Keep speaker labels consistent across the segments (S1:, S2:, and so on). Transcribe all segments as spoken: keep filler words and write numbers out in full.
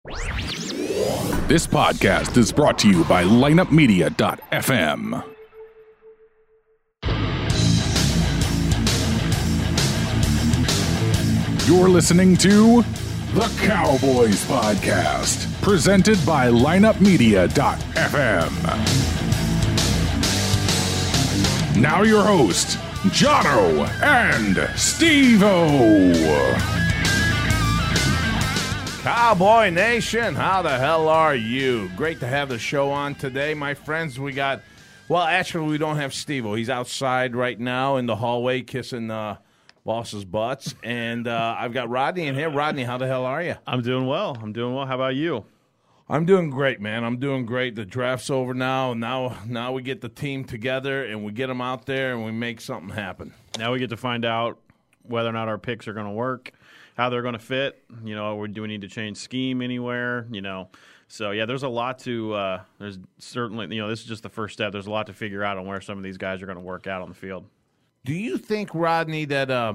S1: This podcast is brought to you by lineup media dot f m. You're listening to The Cowboys Podcast, presented by lineup media dot f m. Now your hosts, Jono and Steve-O.
S2: Cowboy Nation, how the hell are you? Great to have the show on today, my friends. We got, well, actually, we don't have Steve-O. He's outside right now in the hallway kissing uh, boss's butts. And uh, I've got Rodney in here. Rodney, how the hell are you?
S3: I'm doing well. I'm doing well. How about you?
S2: I'm doing great, man. I'm doing great. The draft's over now. Now, now we get the team together, and we get them out there, and we make something happen.
S3: Now we get to find out whether or not our picks are going to work, how they're going to fit. You know, do we need to change scheme anywhere? You know, so yeah, there's a lot to. Uh, there's certainly, you know, this is just the first step. There's a lot to figure out on where some of these guys are going to work out on the field.
S2: Do you think, Rodney, that uh,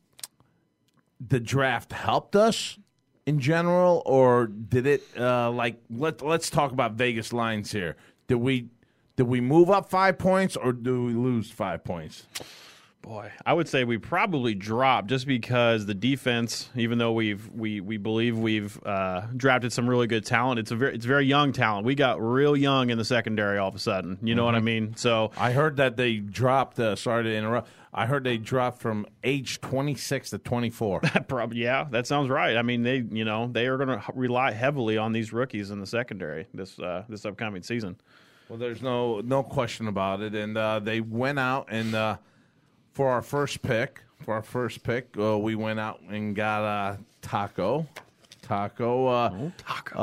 S2: the draft helped us in general, or did it? Uh, like, let let's talk about Vegas lines here. Did we did we move up five points, or do we lose five points?
S3: Boy, I would say we probably dropped just because the defense, even though we've we we believe we've uh, drafted some really good talent, it's a very it's very young talent. We got real young in the secondary all of a sudden. You know mm-hmm. what I mean? So
S2: I heard that they dropped. Uh, sorry to interrupt. I heard they dropped from age twenty-six to twenty-four.
S3: Probably, yeah, that sounds right. I mean, they you know they are going to rely heavily on these rookies in the secondary this uh, this upcoming season.
S2: Well, there's no no question about it, and uh, they went out and. Uh, For our first pick, for our first pick, uh, we went out and got uh, Taco, Taco, uh,
S3: oh, Taco,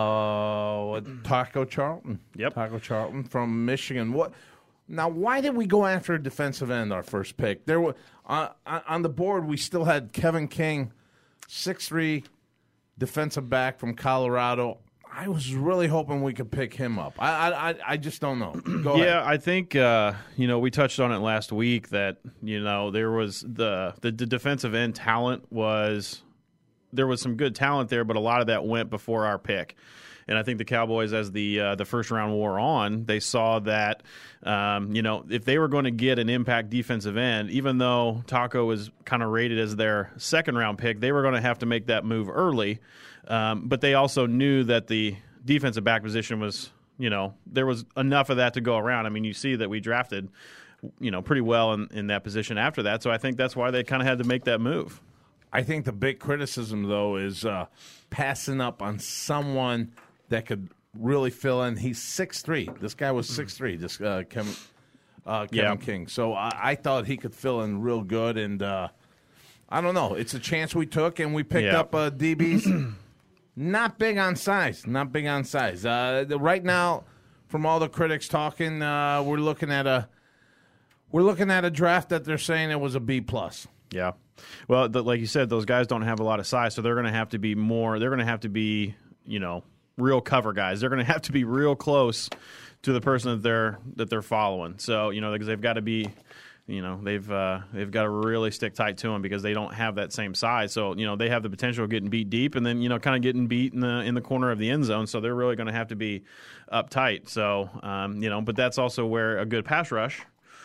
S2: uh, what, Taco Charlton.
S3: Yep,
S2: Taco Charlton from Michigan. What? Now, why did we go after a defensive end? Our first pick. There were uh, on the board. We still had Kevin King, six three, defensive back from Colorado. I was really hoping we could pick him up. I I, I just don't know. Go
S3: yeah,
S2: ahead.
S3: I think uh, you know we touched on it last week that you know there was the, the the defensive end talent was there was some good talent there, but a lot of that went before our pick. And I think the Cowboys, as the uh, the first round wore on, they saw that um, you know if they were going to get an impact defensive end, even though Taco was kind of rated as their second round pick, they were going to have to make that move early. Um, but they also knew that the defensive back position was, you know, there was enough of that to go around. I mean, you see that we drafted, you know, pretty well in, in that position after that. So I think that's why they kind of had to make that move.
S2: I think the big criticism, though, is uh, passing up on someone that could really fill in. He's six three. This guy was six three, this uh, Kevin, uh, Kevin yeah. King. So I, I thought he could fill in real good. And uh, I don't know. It's a chance we took, and we picked yeah. up uh, D Bs. Not big on size. Not big on size. Uh, right now, from all the critics talking, uh, we're looking at a we're looking at a draft that they're saying it was a B plus.
S3: Yeah. Well, the, like you said, those guys don't have a lot of size, so they're going to have to be more. They're going to have to be, you know, real cover guys. They're going to have to be real close to the person that they're that they're following. So you know, because they've got to be. You know, they've uh, they've got to really stick tight to them because they don't have that same size. So, you know, they have the potential of getting beat deep and then, you know, kind of getting beat in the in the corner of the end zone. So they're really going to have to be uptight. So, um, you know, but that's also where a good pass rush,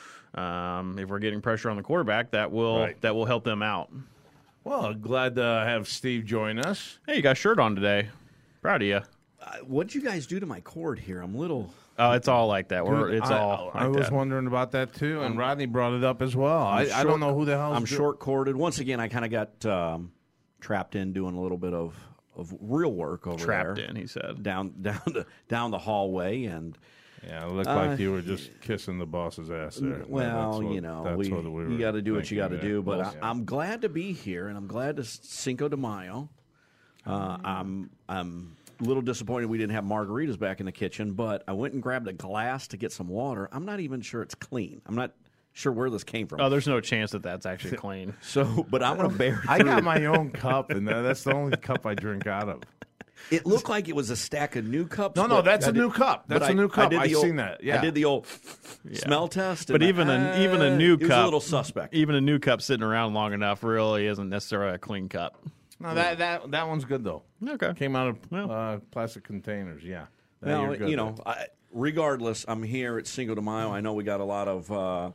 S3: um, if we're getting pressure on the quarterback, that will right. that will help them out.
S2: Well, glad to have Steve join us.
S3: Hey, you got a shirt on today. Proud of you.
S4: Uh, what'd you guys do to my cord here? I'm a little...
S3: Oh, it's all like that. We're, it's
S2: I,
S3: all. Like
S2: I was
S3: that.
S2: wondering about that too, and Rodney brought it up as well. I, short, I don't know who the hell.
S4: I'm short corded. Once again, I kind of got um, trapped in doing a little bit of, of real work over
S3: trapped
S4: there.
S3: in, he said,
S4: down down the, down the hallway, and
S2: yeah, it looked
S4: uh,
S2: like you were just kissing the boss's ass there.
S4: Well,
S2: what,
S4: you know, we,
S2: we
S4: you got to do what you got to
S2: there.
S4: do. But
S2: well,
S4: I,
S2: yeah.
S4: I'm glad to be here, and I'm glad to Cinco de Mayo. Uh, I'm I'm. A little disappointed we didn't have margaritas back in the kitchen, but I went and grabbed a glass to get some water. I'm not even sure it's clean. I'm not sure where this came from.
S3: Oh, there's no chance that that's actually clean.
S4: So, but I'm going to bear through.
S2: I got my own cup, and that's the only cup I drink out of.
S4: It looked like it was a stack of new cups.
S2: No, no, that's a new cup. That's a new cup. I've seen that. Yeah,
S4: I did the old yeah. smell test.
S3: But even
S4: I,
S3: a even a new
S4: it
S3: cup,
S4: was a little suspect.
S3: Even a new cup sitting around long enough really isn't necessarily a clean cup.
S2: No, that that that one's good though.
S3: Okay.
S2: Came out of
S3: Well.
S2: uh, plastic containers. Yeah. That
S4: Well,
S2: you're good
S4: you know,
S2: there.
S4: I, regardless, I'm here at Cinco de Mayo. I know we got a lot of uh,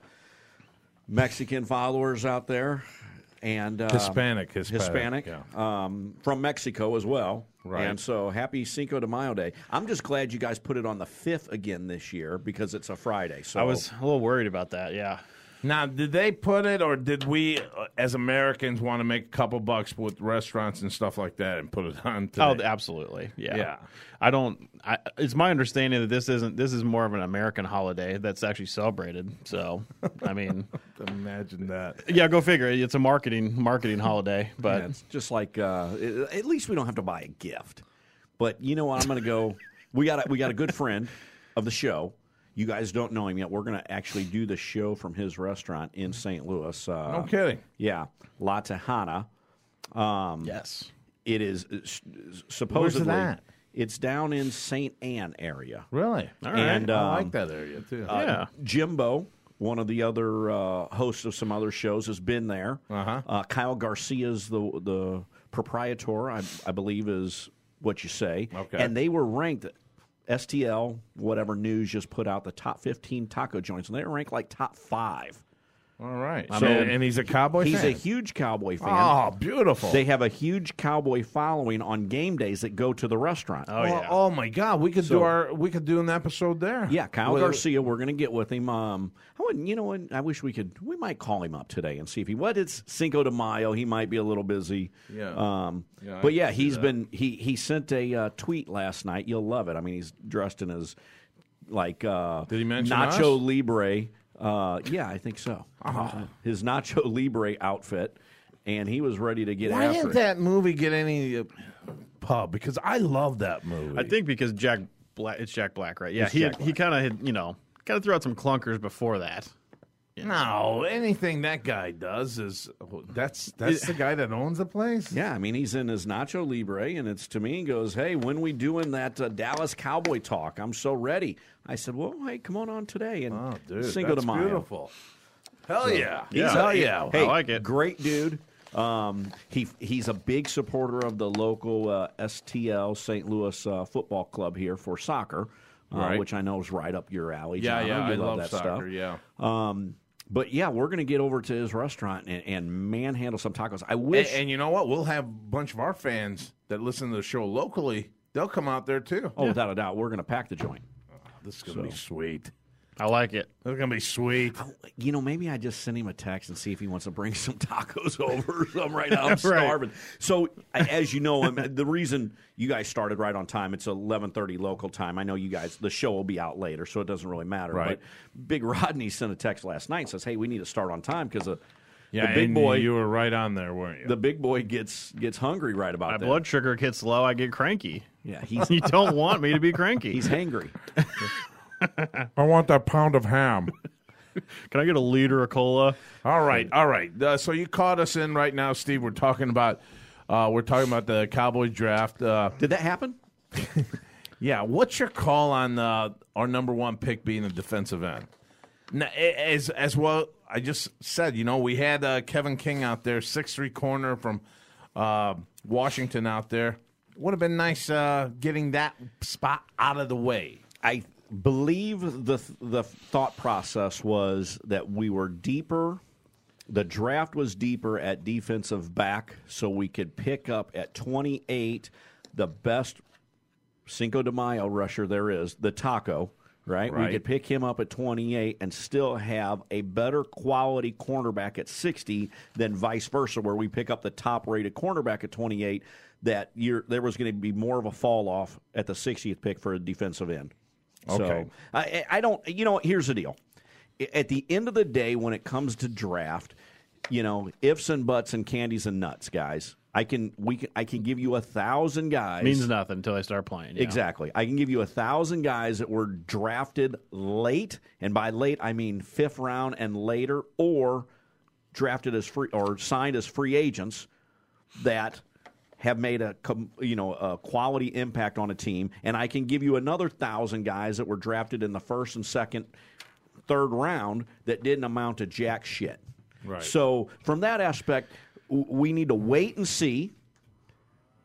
S4: Mexican followers out there, and uh,
S2: Hispanic, Hispanic,
S4: Hispanic
S2: yeah.
S4: um, from Mexico as well.
S2: Right.
S4: And so, happy Cinco de Mayo Day. I'm just glad you guys put it on the fifth again this year because it's a Friday. So
S3: I was a little worried about that. Yeah.
S2: Now, did they put it, or did we, uh, as Americans, want to make a couple bucks with restaurants and stuff like that and put it on today?
S3: Oh, absolutely. Yeah.
S2: Yeah.
S3: I don't. I, it's my understanding that this isn't. This is more of an American holiday that's actually celebrated. So, I mean,
S2: Imagine that.
S3: yeah, go figure. It's a marketing marketing holiday, but
S4: Yeah, it's just like uh, it- at least we don't have to buy a gift. But you know what? I'm going to go. We got a, we got a good friend of the show. You guys don't know him yet. We're going to actually do the show from his restaurant in Saint Louis. Uh,
S2: No kidding.
S4: Yeah, La Tejana. Um,
S3: yes.
S4: It is uh, s- supposedly
S2: that?
S4: it's down in Saint Anne area.
S2: Really?
S3: All right.
S4: And
S2: I
S4: um,
S2: like that area, too.
S3: Yeah.
S4: Jimbo, one of the other uh, hosts of some other shows, has been there.
S2: Uh-huh.
S4: Uh, Kyle Garcia's the the proprietor, I, I believe, is what you say.
S2: Okay.
S4: And they were ranked. S T L, whatever news, just put out the top fifteen taco joints, and they were ranked like top five.
S2: All right.
S4: So-
S2: and, and he's a Cowboy
S4: He's
S2: fan?
S4: a huge Cowboy fan.
S2: Oh, beautiful.
S4: They have a huge Cowboy following on game days that go to the restaurant.
S3: Oh
S2: oh,
S3: yeah.
S2: oh, my God. We could
S4: So-
S2: do our we could do an episode there.
S4: Yeah, Kyle
S2: Well,
S4: Garcia. We're going to get with him. Um, I wouldn't, you know, what, I wish we could. We might call him up today and see if he. What it's Cinco de Mayo. He might be a little busy.
S2: Yeah.
S4: Um,
S2: Yeah, I
S4: but yeah,
S2: can see
S4: he's
S2: that.
S4: been. He he sent a uh, tweet last night. You'll love it. I mean, he's dressed in his like. Uh,
S2: Did he mention
S4: Nacho
S2: us?
S4: Libre? Uh, yeah, I think so. His Nacho Libre outfit, and he was ready to get
S2: Why
S4: after
S2: didn't
S4: it.
S2: that movie get any uh, pub? Because I love that movie.
S3: I think because Jack Black. It's Jack Black, right? Yeah.
S4: It's
S3: he
S4: Jack
S3: he kind of had you know kind of threw out some clunkers before that.
S2: No, anything that guy does is that's that's the guy that owns the place.
S4: Yeah, I mean, he's in his Nacho Libre, and it's to me, he goes, hey, when we doing that uh, Dallas Cowboy talk? I'm so ready. I said, well, hey, come on on today. And
S2: Oh, dude,
S4: Cinco
S2: that's
S4: de Mayo.
S2: beautiful. Hell yeah,
S3: Yeah.
S2: hell yeah.
S4: Hey,
S3: I like it.
S4: Great dude. Um, he he's a big supporter of the local uh, S T L Saint Louis uh, football club here for soccer, uh,
S2: Right.
S4: which I know is right up your alley.
S2: Yeah,
S4: John.
S2: yeah,
S4: You
S2: I
S4: love
S2: love
S4: that
S2: soccer.
S4: stuff.
S2: Yeah,
S4: Um, but yeah, we're going to get over to his restaurant and, and manhandle some tacos. I
S2: and,
S4: wish.
S2: and you know what? We'll have a bunch of our fans that listen to the show locally. They'll come out there too.
S4: oh, without a doubt, we're going to pack the joint.
S2: This is gonna be sweet.
S3: I like it.
S2: This is gonna be sweet.
S4: You know, maybe I just send him a text and see if he wants to bring some tacos over or something right now. I'm starving. So, as you know, um, the reason you guys started right on time, it's eleven thirty local time. I know you guys, the show will be out later, so it doesn't really matter.
S2: Right.
S4: But Big Rodney sent a text last night and says, hey, we need to start on time because the,
S2: Yeah,
S4: the big
S2: and
S4: boy
S2: you were right on there, weren't you?
S4: the big boy gets gets hungry right about
S3: My
S4: that.
S3: blood sugar gets low. I get cranky.
S4: Yeah, he's
S3: You don't want me to be cranky.
S4: he's hangry.
S2: I want that pound of ham.
S3: Can I get a liter of cola?
S2: All right, all right. Uh, so you caught us in right now, Steve. We're talking about uh, we're talking about the Cowboys draft. Uh,
S4: Did that happen?
S2: yeah, what's your call on uh, our number one pick being a defensive end? Now, a- as as well, I just said, you know, we had uh, Kevin King out there, six three corner from uh, Washington out there. Would have been nice uh, getting that spot out of the way.
S4: I believe the the thought process was that we were deeper. The draft was deeper at defensive back, so we could pick up at twenty-eight the best Cinco de Mayo rusher there is, the Taco. Right?
S2: Right.
S4: We could pick him up at twenty-eight and still have a better quality cornerback at sixty than vice versa, where we pick up the top rated cornerback at twenty-eight. That year, there was going to be more of a fall off at the sixtieth pick for a defensive end.
S2: Okay.
S4: So I, I don't, you know, here's the deal. At the end of the day, when it comes to draft, you know, ifs and buts and candies and nuts, guys. I can we can, I can give you a thousand guys.
S3: Means nothing until I start playing. you know.
S4: Exactly. I can give you a thousand guys that were drafted late, and by late I mean fifth round and later, or drafted as free or signed as free agents that have made a com- you know a quality impact on a team, and I can give you another thousand guys that were drafted in the first and second, third round that didn't amount to jack shit.
S2: Right.
S4: So from that aspect, w- we need to wait and see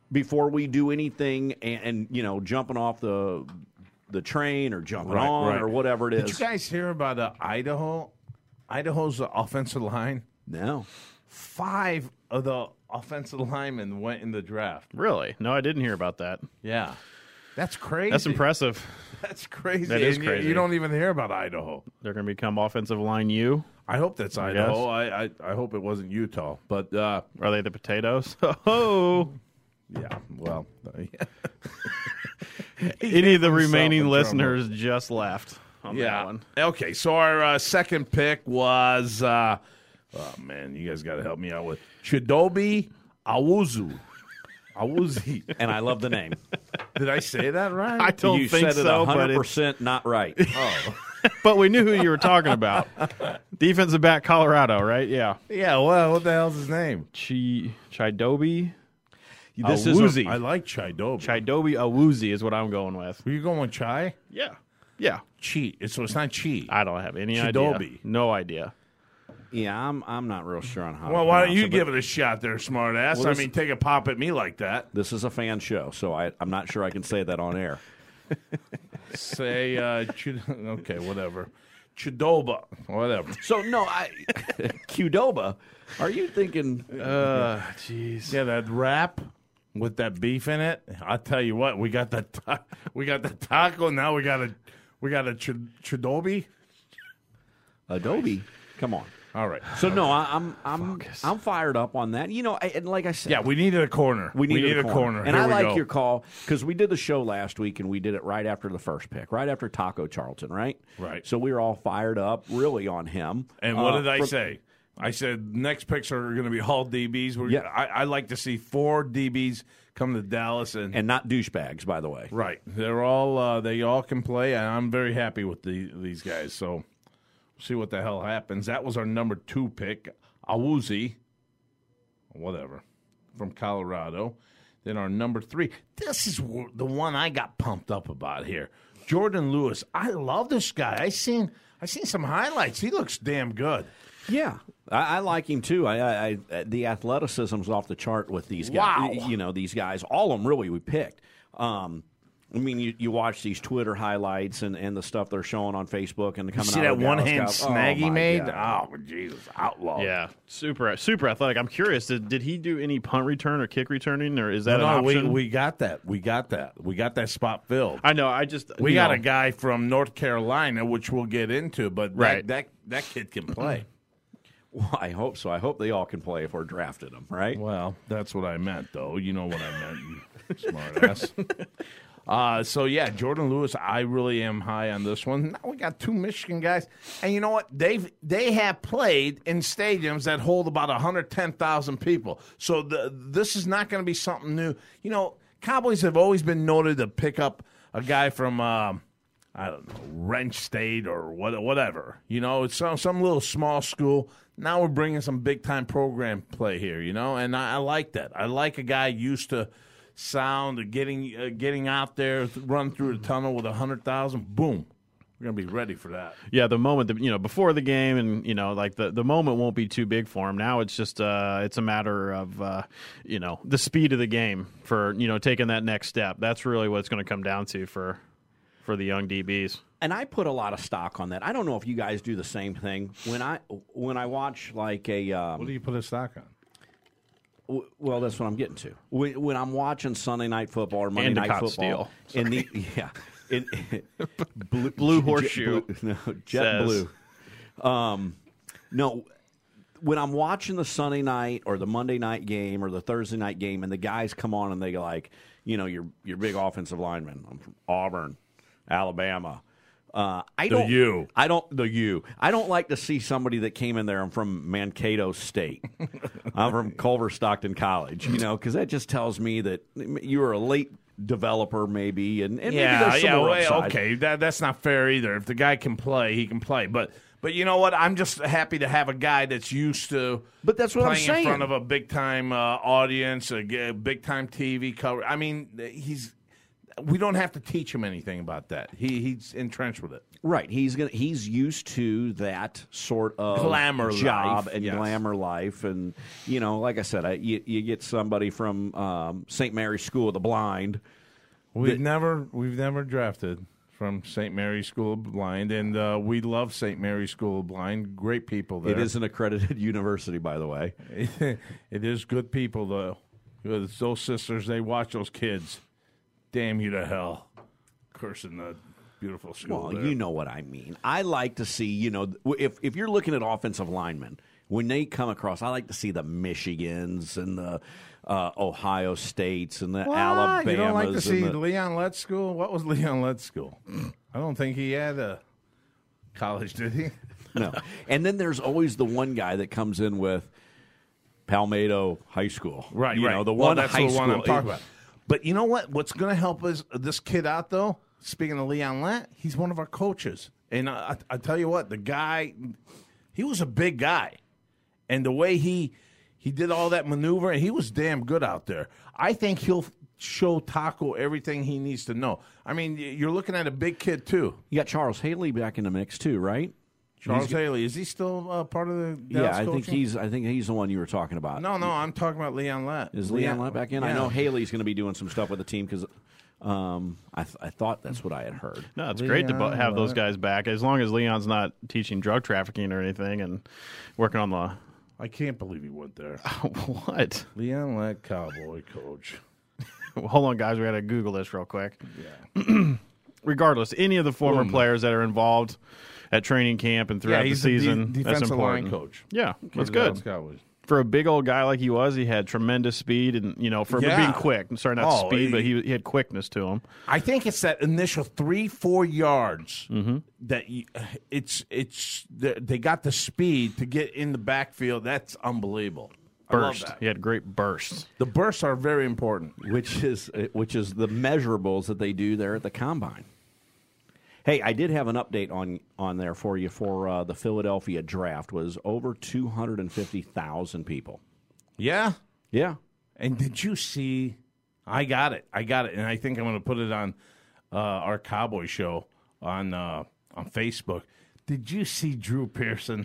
S4: before we do anything, and, and you know, jumping off the the train or jumping
S2: Right,
S4: on
S2: right.
S4: or whatever it is.
S2: Did you guys hear about uh, Idaho? Idaho's offensive line.
S4: No.
S2: Five of the offensive linemen went in the draft.
S3: Really? No, I didn't hear about that.
S2: Yeah, that's crazy.
S3: That's impressive.
S2: That's crazy.
S3: That is
S2: And you-
S3: crazy.
S2: You, don't even hear about Idaho.
S3: They're going to become offensive line U.
S2: I hope that's
S3: I
S2: Idaho. I, I I hope it wasn't Utah. But uh,
S3: Are they the potatoes? Oh.
S2: yeah, well, yeah.
S3: Any of the
S2: himself
S3: remaining
S2: in
S3: listeners just left on that
S2: yeah.
S3: one.
S2: Okay, so our uh, second pick was, uh, oh man, you guys got to help me out with Chidobe Awuzu. Awuzie.
S4: And I love the name.
S2: Did I say that right?
S3: I don't
S4: you
S3: think
S4: said it
S3: so, but,
S4: one hundred
S3: it,
S4: percent not right.
S2: oh.
S3: but we knew who you were talking about. Defensive back, Colorado, right? Yeah.
S2: Yeah, well, what the hell's his name?
S3: Chi Chidobe
S4: This
S3: Awuzie.
S4: is a,
S2: I like Chidobe.
S3: Chidobe Awuzie is what I'm going with.
S2: Were you going with Chai?
S3: Yeah. Yeah.
S2: Chi. So it's not Chi.
S3: I don't have any
S2: Chidobe.
S3: idea. No idea.
S4: yeah, I'm I'm not real sure on how.
S2: Well,
S4: to
S2: why don't
S4: pronounce
S2: you
S4: it,
S2: give
S4: but
S2: it a shot there, smart ass?
S4: Well,
S2: I
S4: this-
S2: mean, take a pop at me like that.
S4: This is a fan show, so I, I'm not sure I can say that on air.
S2: Say, uh, Chid- okay, whatever. Chidoba, whatever.
S4: So no, I Qdoba. Are you thinking?
S3: Uh, jeez.
S2: Yeah, that wrap with that beef in it. I'll tell you what, we got the ta- we got the taco. Now we got a we got a ch- Chidobe.
S4: Adobe. Come on.
S2: All right.
S4: So no, I, I'm I'm I'm fired up on that. You know, I, and like I said,
S2: Yeah, we needed a corner.
S4: we needed
S2: a corner.
S4: And
S2: Here
S4: I
S2: we
S4: like
S2: go.
S4: your call because we did the show last week and we did it right after the first pick, right after Taco Charlton, right?
S2: Right.
S4: So we were all fired up, really on him.
S2: And what
S4: Uh,
S2: did I
S4: from-
S2: say? I said next picks are going to be all D Bs. We're,
S4: Yeah.
S2: I, I like to see four D Bs come to Dallas and,
S4: And not douchebags, by the way.
S2: right. They're all uh, they all can play, and I'm very happy with the, these guys. So we'll see what the hell happens. That was our number two pick, Awuzie, whatever, from Colorado. Then our number three. This is w- the one I got pumped up about here, Jordan Lewis. I love this guy. I seen I seen some highlights. He looks damn good.
S4: Yeah, I, I like him too. I, I, I the athleticism's off the chart with these guys.
S2: Wow.
S4: You know, these guys, all of them really we picked. Um, I mean, you, you watch these Twitter highlights and, and the stuff they're showing on Facebook and coming
S2: See
S4: out
S2: that
S4: of the
S2: one
S4: Dallas
S2: hand
S4: Cows-
S2: snag
S4: oh,
S2: he
S4: my
S2: made?
S4: God.
S2: Oh, Jesus, outlaw.
S3: Yeah, super, super athletic. I'm curious. Did, did he do any punt return or kick returning, or is that
S2: No,
S3: an
S2: no, we,
S3: option?
S2: we got that. We got that. We got that spot filled.
S3: I know. I just
S2: We
S3: you
S2: got
S3: know,
S2: a guy from North Carolina, which we'll get into, but that,
S3: Right.
S2: that, that kid can play.
S4: Well, I hope so. I hope they all can play if we're drafting them, right?
S2: Well, that's what I meant, though. You know what I meant, you smart ass. Uh, so, yeah, Jordan Lewis, I really am high on this one. Now we got two Michigan guys. And you know what? They've, they have played in stadiums that hold about one hundred ten thousand people. So the, this is not going to be something new. You know, Cowboys have always been noted to pick up a guy from, um, I don't know, Wrench State or what, whatever. You know, it's some, some little small school. Now we're bringing some big-time program play here, you know, and I, I like that. I like a guy used to sound, of getting uh, getting out there, th- run through the tunnel with a hundred thousand. Boom, we're gonna be ready for that.
S3: Yeah, the moment that you know before the game, and you know, like the, the moment won't be too big for him. Now it's just uh, it's a matter of uh, you know the speed of the game for you know taking that next step. That's really what it's going to come down to for for the young D Bs.
S4: And I put a lot of stock on that. I don't know if you guys do the same thing. When I when I watch like a um,
S2: What do you put a stock on?
S4: W- Well, that's what I'm getting to. When, when I'm watching Sunday Night Football or Monday Night
S3: Endicott
S4: Football,
S3: Steel.
S4: in the yeah, in, blue,
S3: Blue
S4: jet-
S3: horseshoe
S4: blue, no, jet
S3: says.
S4: blue. Um, no, when I'm watching the Sunday night or the Monday night game or the Thursday night game, and the guys come on and they go like, you know, your your big offensive lineman. I'm from Auburn, Alabama. Uh, I
S2: The
S4: don't.
S2: U.
S4: I don't. The U. I don't like to see somebody that came in there. I'm from Mankato State. I'm from Culver Stockton College. You know, because that just tells me that you were a late developer, maybe, and, and maybe
S2: Yeah,
S4: there's some
S2: yeah.
S4: more
S2: Well,
S4: upside.
S2: okay, that, that's not fair either. If the guy can play, he can play. But but you know what? I'm just happy to have a guy that's used to.
S4: But that's what I'm
S2: playing
S4: saying.
S2: in front of a big time uh, audience, a big time T V cover. I mean, he's we don't have to teach him anything about that. He he's entrenched with it.
S4: Right. He's gonna. He's used to that sort of
S2: Glamour
S4: job
S2: life,
S4: and
S2: yes.
S4: glamour life, and you know, like I said, I, you, you get somebody from um, Saint Mary's School of the Blind.
S2: We've
S4: that,
S2: never we've never drafted from Saint Mary's School of Blind, and uh, we love Saint Mary's School of Blind. Great people there.
S4: It is an accredited university, by the way.
S2: It is good people, though. It's those sisters, they watch those kids. Damn you to hell. Cursing the beautiful school.
S4: Well,
S2: there.
S4: you know what I mean. I like to see, you know, if if you're looking at offensive linemen, when they come across, I like to see the Michigans and the uh, Ohio States and the
S2: What?
S4: Alabamas.
S2: You don't like to see
S4: and the,
S2: Leon Letts School? What was Leon Letts School? I don't think he had a college, did he?
S4: No. And then there's always the one guy that comes in with Palmetto High School.
S2: Right,
S4: you
S2: right.
S4: know, the
S2: well,
S4: one
S2: that's
S4: high
S2: the one
S4: school.
S2: I'm talking about. But you know what? What's going to help us this kid out, though? Speaking of Leon Lett, he's one of our coaches, and I, I, I tell you what, the guy, he was a big guy, and the way he he did all that maneuver, he was damn good out there. I think he'll show Taco everything he needs to know. I mean, you're looking at a big kid too.
S4: You got Charles Haley back in the mix too, right?
S2: Charles
S4: He's-
S2: Haley, is he still uh, part of the Dallas
S4: Yeah, I think
S2: coaching?
S4: he's. I think he's the one you were talking about.
S2: No, no, I'm talking about Leon Lett.
S4: Is Leon Lett back in? I
S2: Yeah.
S4: know Haley's going to be doing some stuff with the team because um, I, th- I thought that's what I had heard.
S3: No, it's great to bu-
S2: Leon
S3: have those
S2: Lett.
S3: guys back as long as Leon's not teaching drug trafficking or anything and working on the.
S2: I can't believe he went there.
S3: What?
S2: Leon Lett, Cowboy coach.
S3: Hold on, guys. We got to Google this real quick.
S2: Yeah.
S3: Regardless, any of the former
S2: Boom.
S3: players that are involved at training camp and throughout
S2: Yeah, he's
S3: the
S2: the
S3: season,
S2: de-
S3: that's
S2: defensive line
S3: important.
S2: coach.
S3: Yeah,
S2: For
S3: that's
S2: the
S3: good.
S2: Dallas Cowboys.
S3: For a big old guy like he was, he had tremendous speed and, you know, for
S2: Yeah.
S3: being quick. Sorry, not
S2: Oh,
S3: speed,
S2: he-
S3: but he, he had quickness to him.
S2: I think it's that initial three, four yards
S3: Mm-hmm.
S2: that you, it's it's they got the speed to get in the backfield. That's unbelievable. I love
S3: Burst.
S2: that.
S3: He had great bursts.
S2: The bursts are very important.
S4: Which is which is the measurables that they do there at the combine. Hey, I did have an update on on there for you for uh, the Philadelphia draft. Was over two hundred and fifty thousand people.
S2: Yeah.
S4: Yeah,
S2: And did you see? I got it. I got it, and I think I'm going to put it on uh, our Cowboy show on uh, on Facebook. Did you see Drew Pearson?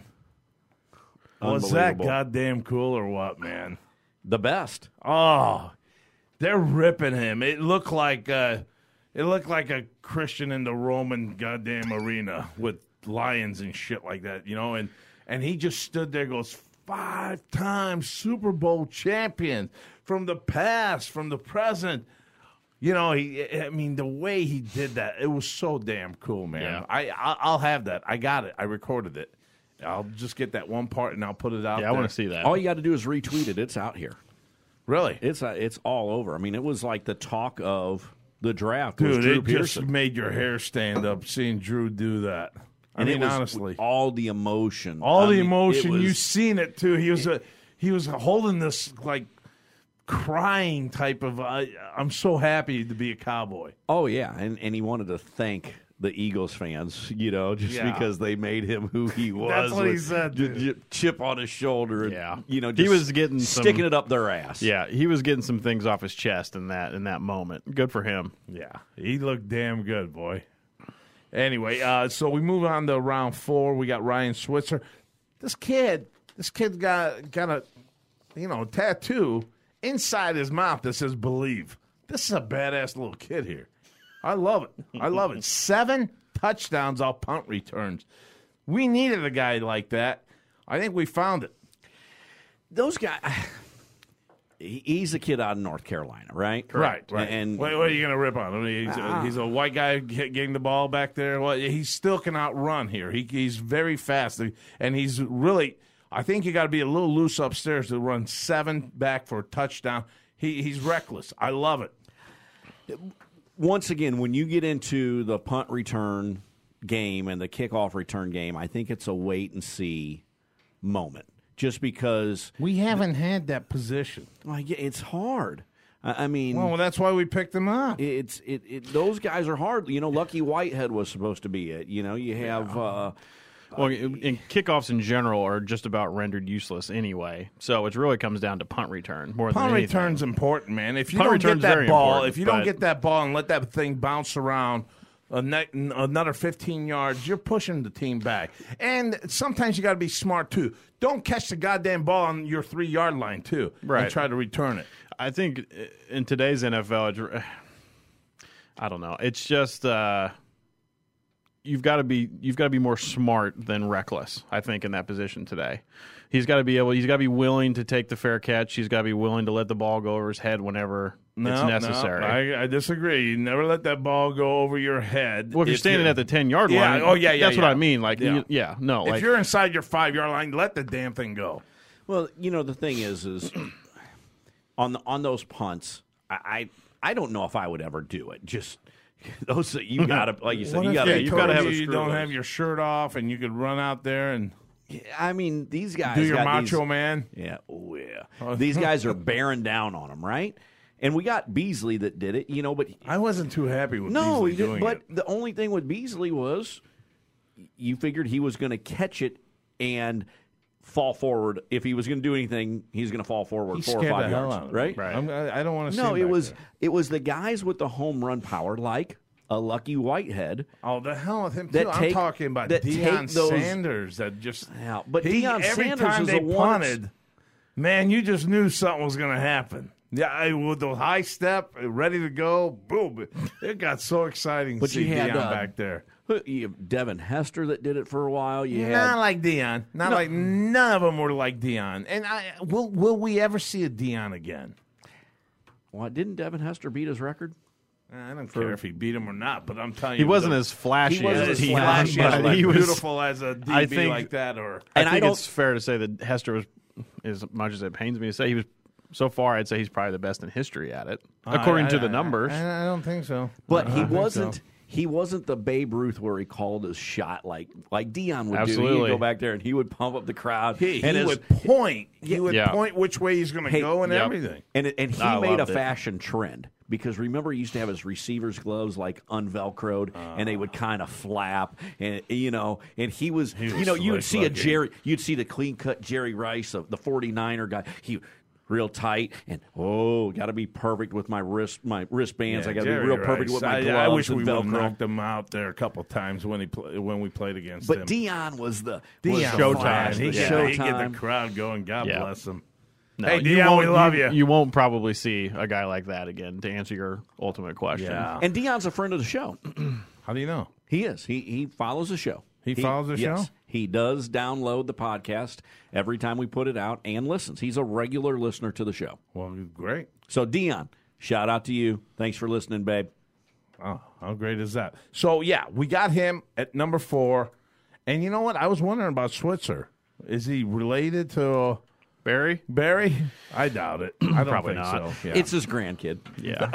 S2: Was that
S4: Unbelievable.
S2: goddamn cool or what, man?
S4: the best.
S2: Oh, they're ripping him. It looked like uh, it looked like a Christian in the Roman goddamn arena with lions and shit like that, you know. And and he just stood there, goes five times Super Bowl champion from the past, from the present. You know, he. I mean, the way he did that, it was so damn cool, man.
S3: Yeah.
S2: I I- I'll have that. I got it. I recorded it. I'll just get that one part and I'll put it out.
S3: Yeah, I
S2: there.
S3: want to see that.
S4: All you got to do is retweet it. It's out here.
S2: Really,
S4: It's uh, it's all over. I mean, it was like the talk of the draft. was
S2: dude,
S4: Drew
S2: it
S4: Pearson.
S2: just made your hair stand up seeing Drew do that. I
S4: And
S2: mean,
S4: it was
S2: honestly,
S4: all the emotion,
S2: all
S4: I
S2: the
S4: mean, it
S2: emotion.
S4: was-
S2: You seen it too. He was a he was holding this like crying type of. Uh, I'm so happy to be a Cowboy.
S4: Oh yeah, and and he wanted to thank the Eagles fans, you know, just
S2: Yeah.
S4: because they made him who he was.
S2: That's what he
S4: with
S2: said,
S4: j-
S2: dude.
S4: j- chip on his shoulder, and,
S3: Yeah.
S4: you know,
S3: He
S4: just
S3: was getting some-
S4: sticking it up their ass.
S3: Yeah, he was getting some things off his chest in that in that moment. Good for him.
S2: Yeah, he looked damn good, boy. Anyway, uh, so we move on to round four. We got Ryan Switzer. This kid, this kid got got a, you know, tattoo inside his mouth that says "Believe." This is a badass little kid here. I love it. I love it. Seven touchdowns off punt returns. We needed a guy like that. I think we found it.
S4: Those guys. he- He's a kid out of North Carolina, right?
S2: Right, right.
S4: And
S2: what, what are you going to rip on? I mean, he's,
S4: Ah.
S2: he's a white guy get- getting the ball back there. Well, he still can outrun here. He, he's very fast, and he's really. I think you got to be a little loose upstairs to run seven back for a touchdown. He, he's reckless. I love it.
S4: once again, when you get into the punt return game and the kickoff return game, I think it's a wait and see moment. Just because
S2: We haven't had that position.
S4: like, it's hard. I I mean,
S2: Well, that's why we picked him up.
S4: it's it, it. Those guys are hard. You know, Lucky Whitehead was supposed to be it. You know, you have uh,
S3: Well, and kickoffs in general are just about rendered useless anyway. So it really comes down to punt return more
S2: punt
S3: than anything.
S2: return's important, man. If you
S3: Punt
S2: don't get
S3: return's
S2: that
S3: very
S2: ball,
S3: important,
S2: if you don't
S3: but-
S2: get that ball and let that thing bounce around a ne- another fifteen yards, you're pushing the team back. And sometimes you got to be smart too. Don't catch the goddamn ball on your three yard line too,
S3: Right.
S2: and try to return it.
S3: I think in today's N F L, it's, I don't know. It's just uh, you've got to be you've got to be more smart than reckless. I think in that position today, he's got to be able. He's got to be willing to take the fair catch. He's got to be willing to let the ball go over his head whenever
S2: No,
S3: it's necessary.
S2: No, I, I disagree. You never let that ball go over your head.
S3: Well, if you're standing at the ten yard
S2: Yeah,
S3: line,
S2: oh, yeah, yeah,
S3: that's what
S2: yeah.
S3: I mean. Like,
S2: Yeah.
S3: you- yeah, no,
S2: If
S3: like
S2: you're inside your five yard line, let the damn thing go.
S4: Well, you know the thing is, is on the, on those punts, I, I I don't know if I would ever do it. Just those you gotta, like you said,
S2: What
S4: you
S2: if
S4: gotta,
S2: they
S3: you've
S2: told
S3: gotta have a
S2: you you
S3: screw
S2: don't
S3: loose.
S2: have your shirt off and you could run out there and
S4: I mean, these guys
S2: do your
S4: got
S2: macho
S4: these,
S2: man.
S4: Yeah, oh yeah. These guys are bearing down on them, right? And we got Beasley that did it, you know. But
S2: I wasn't too happy with
S4: no,
S2: Beasley
S4: he did,
S2: doing
S4: but
S2: it.
S4: the only thing with Beasley was you figured he was going to catch it and fall forward. If he was going to do anything, he's going to fall forward
S2: He
S4: four or
S2: scared
S4: five
S2: the hell
S4: yards,
S2: out of me.
S4: right?
S3: Right.
S2: I'm, I I don't want to.
S4: No,
S2: see
S4: it
S2: him back
S4: was
S2: there.
S4: it was the guys with the home run power, like a Lucky Whitehead.
S2: Oh, the hell with him
S4: that
S2: too. I'm
S4: take-
S2: talking about
S4: that
S2: Deion
S4: take those-
S2: Sanders. That just
S4: Yeah, but
S2: he,
S4: Deion
S2: every
S4: Sanders
S2: time
S4: is
S2: they
S4: the one that's-
S2: punted, man, you just knew something was going to happen. Yeah, I, with the high step, ready to go, boom! It got so exciting.
S4: But
S2: to see
S4: you had,
S2: Deion
S4: uh,
S2: back there.
S4: You have Devin Hester that did it for a while. You
S2: Not
S4: had
S2: like Deion. Not
S4: No.
S2: like none of them were like Deion. And I will will we ever see a Deion again?
S4: well, didn't Devin Hester beat his record?
S2: I don't care if he beat him or not, but I'm telling
S3: he
S2: you,
S3: wasn't
S2: the-
S3: as flashy
S4: He wasn't
S3: as
S4: as
S3: Deion,
S4: flashy,
S3: but
S2: as like
S3: he was
S2: beautiful as a D B
S3: I think-
S2: like that, or
S4: And
S3: I
S4: I
S3: think
S4: don't-
S3: it's fair to say that Hester was, as much as it pains me to say, he was so far. I'd say he's probably the best in history at it, according
S2: I-
S3: to
S2: I-
S3: the numbers.
S2: I, I don't think so.
S4: But
S2: I
S4: he
S2: don't think
S4: wasn't.
S2: so.
S4: He wasn't the Babe Ruth where he called his shot like like Deion would do.
S3: Absolutely.
S4: He'd go back there and he would pump up the crowd.
S2: He,
S4: and
S2: he
S4: his-
S2: would point. He would
S3: Yeah.
S2: point which way he's going to
S4: Hey,
S2: go and
S3: yep.
S2: everything.
S4: And and he
S3: I
S4: made a
S3: loved it.
S4: fashion trend because remember he used to have his receivers gloves like unvelcroed and they would
S2: Ah.
S4: kind of flap and you know and he was,
S2: was
S4: you know you would see a
S2: slick-looking.
S4: Jerry you'd see the clean cut Jerry Rice of the forty-niner guy he real tight and oh got to be perfect with my wrist my wristbands
S2: Yeah,
S4: I got to be
S2: Jerry
S4: real perfect
S2: Rice.
S4: with my
S2: I,
S4: gloves
S2: I wish
S4: and
S2: we would have
S4: Velcro.
S2: knocked him out there a couple times when he play, when we played against
S4: But
S2: him.
S4: Deion was the
S2: Deion
S4: was the
S2: Showtime.
S4: flash,
S2: He
S4: the
S2: get,
S4: Showtime.
S2: he get the crowd going. God
S3: Yeah.
S2: bless him.
S3: No,
S2: Hey,
S3: you
S2: Deion,
S3: won't-
S2: we love you.
S3: You won't probably see a guy like that again. To answer your ultimate question,
S2: Yeah.
S4: And Deion's a friend of the show.
S2: How do you know?
S4: He is. He he follows the show.
S2: He follows the
S4: yes,
S2: show?
S4: He does download the podcast every time we put it out and listens. He's a regular listener to the show.
S2: Well, great.
S4: So Deion, shout out to you. Thanks for listening, babe.
S2: Oh, how great is that? So, yeah, we got him at number four. And you know what? I was wondering about Switzer. Is he related to
S3: Barry.
S2: Barry? I doubt it. I don't
S3: Probably
S2: think
S3: not.
S2: so. Yeah.
S4: It's his grandkid.
S3: Yeah,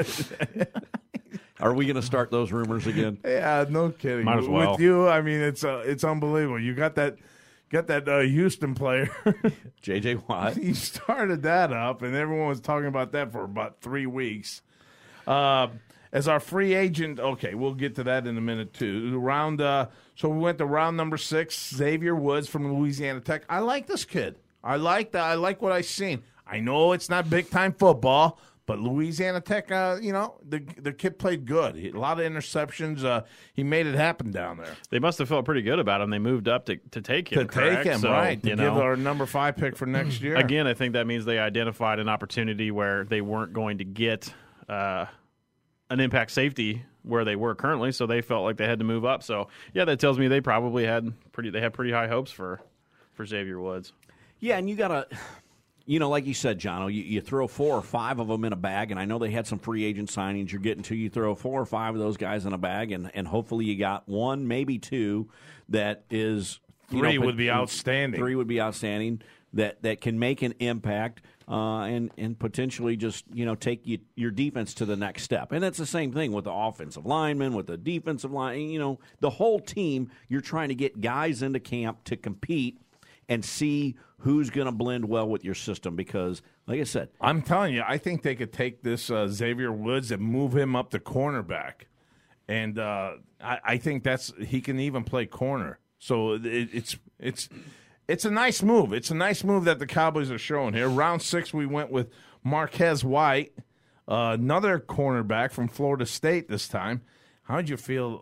S4: Are we going to start those rumors again?
S2: yeah, no kidding.
S3: Might as well.
S2: With you, I mean, it's uh, it's unbelievable. You got that got that uh, Houston player.
S4: J J Watt.
S2: He started that up, and everyone was talking about that for about three weeks. Uh, as our free agent, okay, we'll get to that in a minute too. Round, uh, so we went to round number six. Xavier Woods from Louisiana Tech. I like this kid. I like that. I like what I've seen. I know it's not big time football, but Louisiana Tech, uh, you know, the the kid played good. He, a lot of interceptions. Uh, he made it happen down there.
S3: they must have felt pretty good about him. They moved up to, to take him.
S2: To
S3: correct?
S2: take him,
S3: So,
S2: right? To
S3: you
S2: give
S3: know,
S2: our number five pick for next year.
S3: again, I think that means they identified an opportunity where they weren't going to get uh, an impact safety where they were currently, so they felt like they had to move up. So yeah, that tells me they probably had pretty they had pretty high hopes for for Xavier Woods.
S4: Yeah, and you got to, you know, like you said, Jono, you, you throw four or five of them in a bag, and I know they had some free agent signings you're getting to. You throw four or five of those guys in a bag, and, and hopefully you got one, maybe two, that is you
S2: Three
S4: know,
S2: would be outstanding.
S4: Three would be outstanding that that can make an impact uh, and and potentially just you know take you, your defense to the next step. And it's the same thing with the offensive linemen, with the defensive line. You know, the whole team. You're trying to get guys into camp to compete and see who's going to blend well with your system because, like I said,
S2: I'm telling you, I think they could take this uh, Xavier Woods and move him up to cornerback, and uh, I, I think that's he can even play corner. So it, it's it's it's a nice move. It's a nice move that the Cowboys are showing here. Round six, we went with Marquez White, uh, another cornerback from Florida State this time. How did you feel?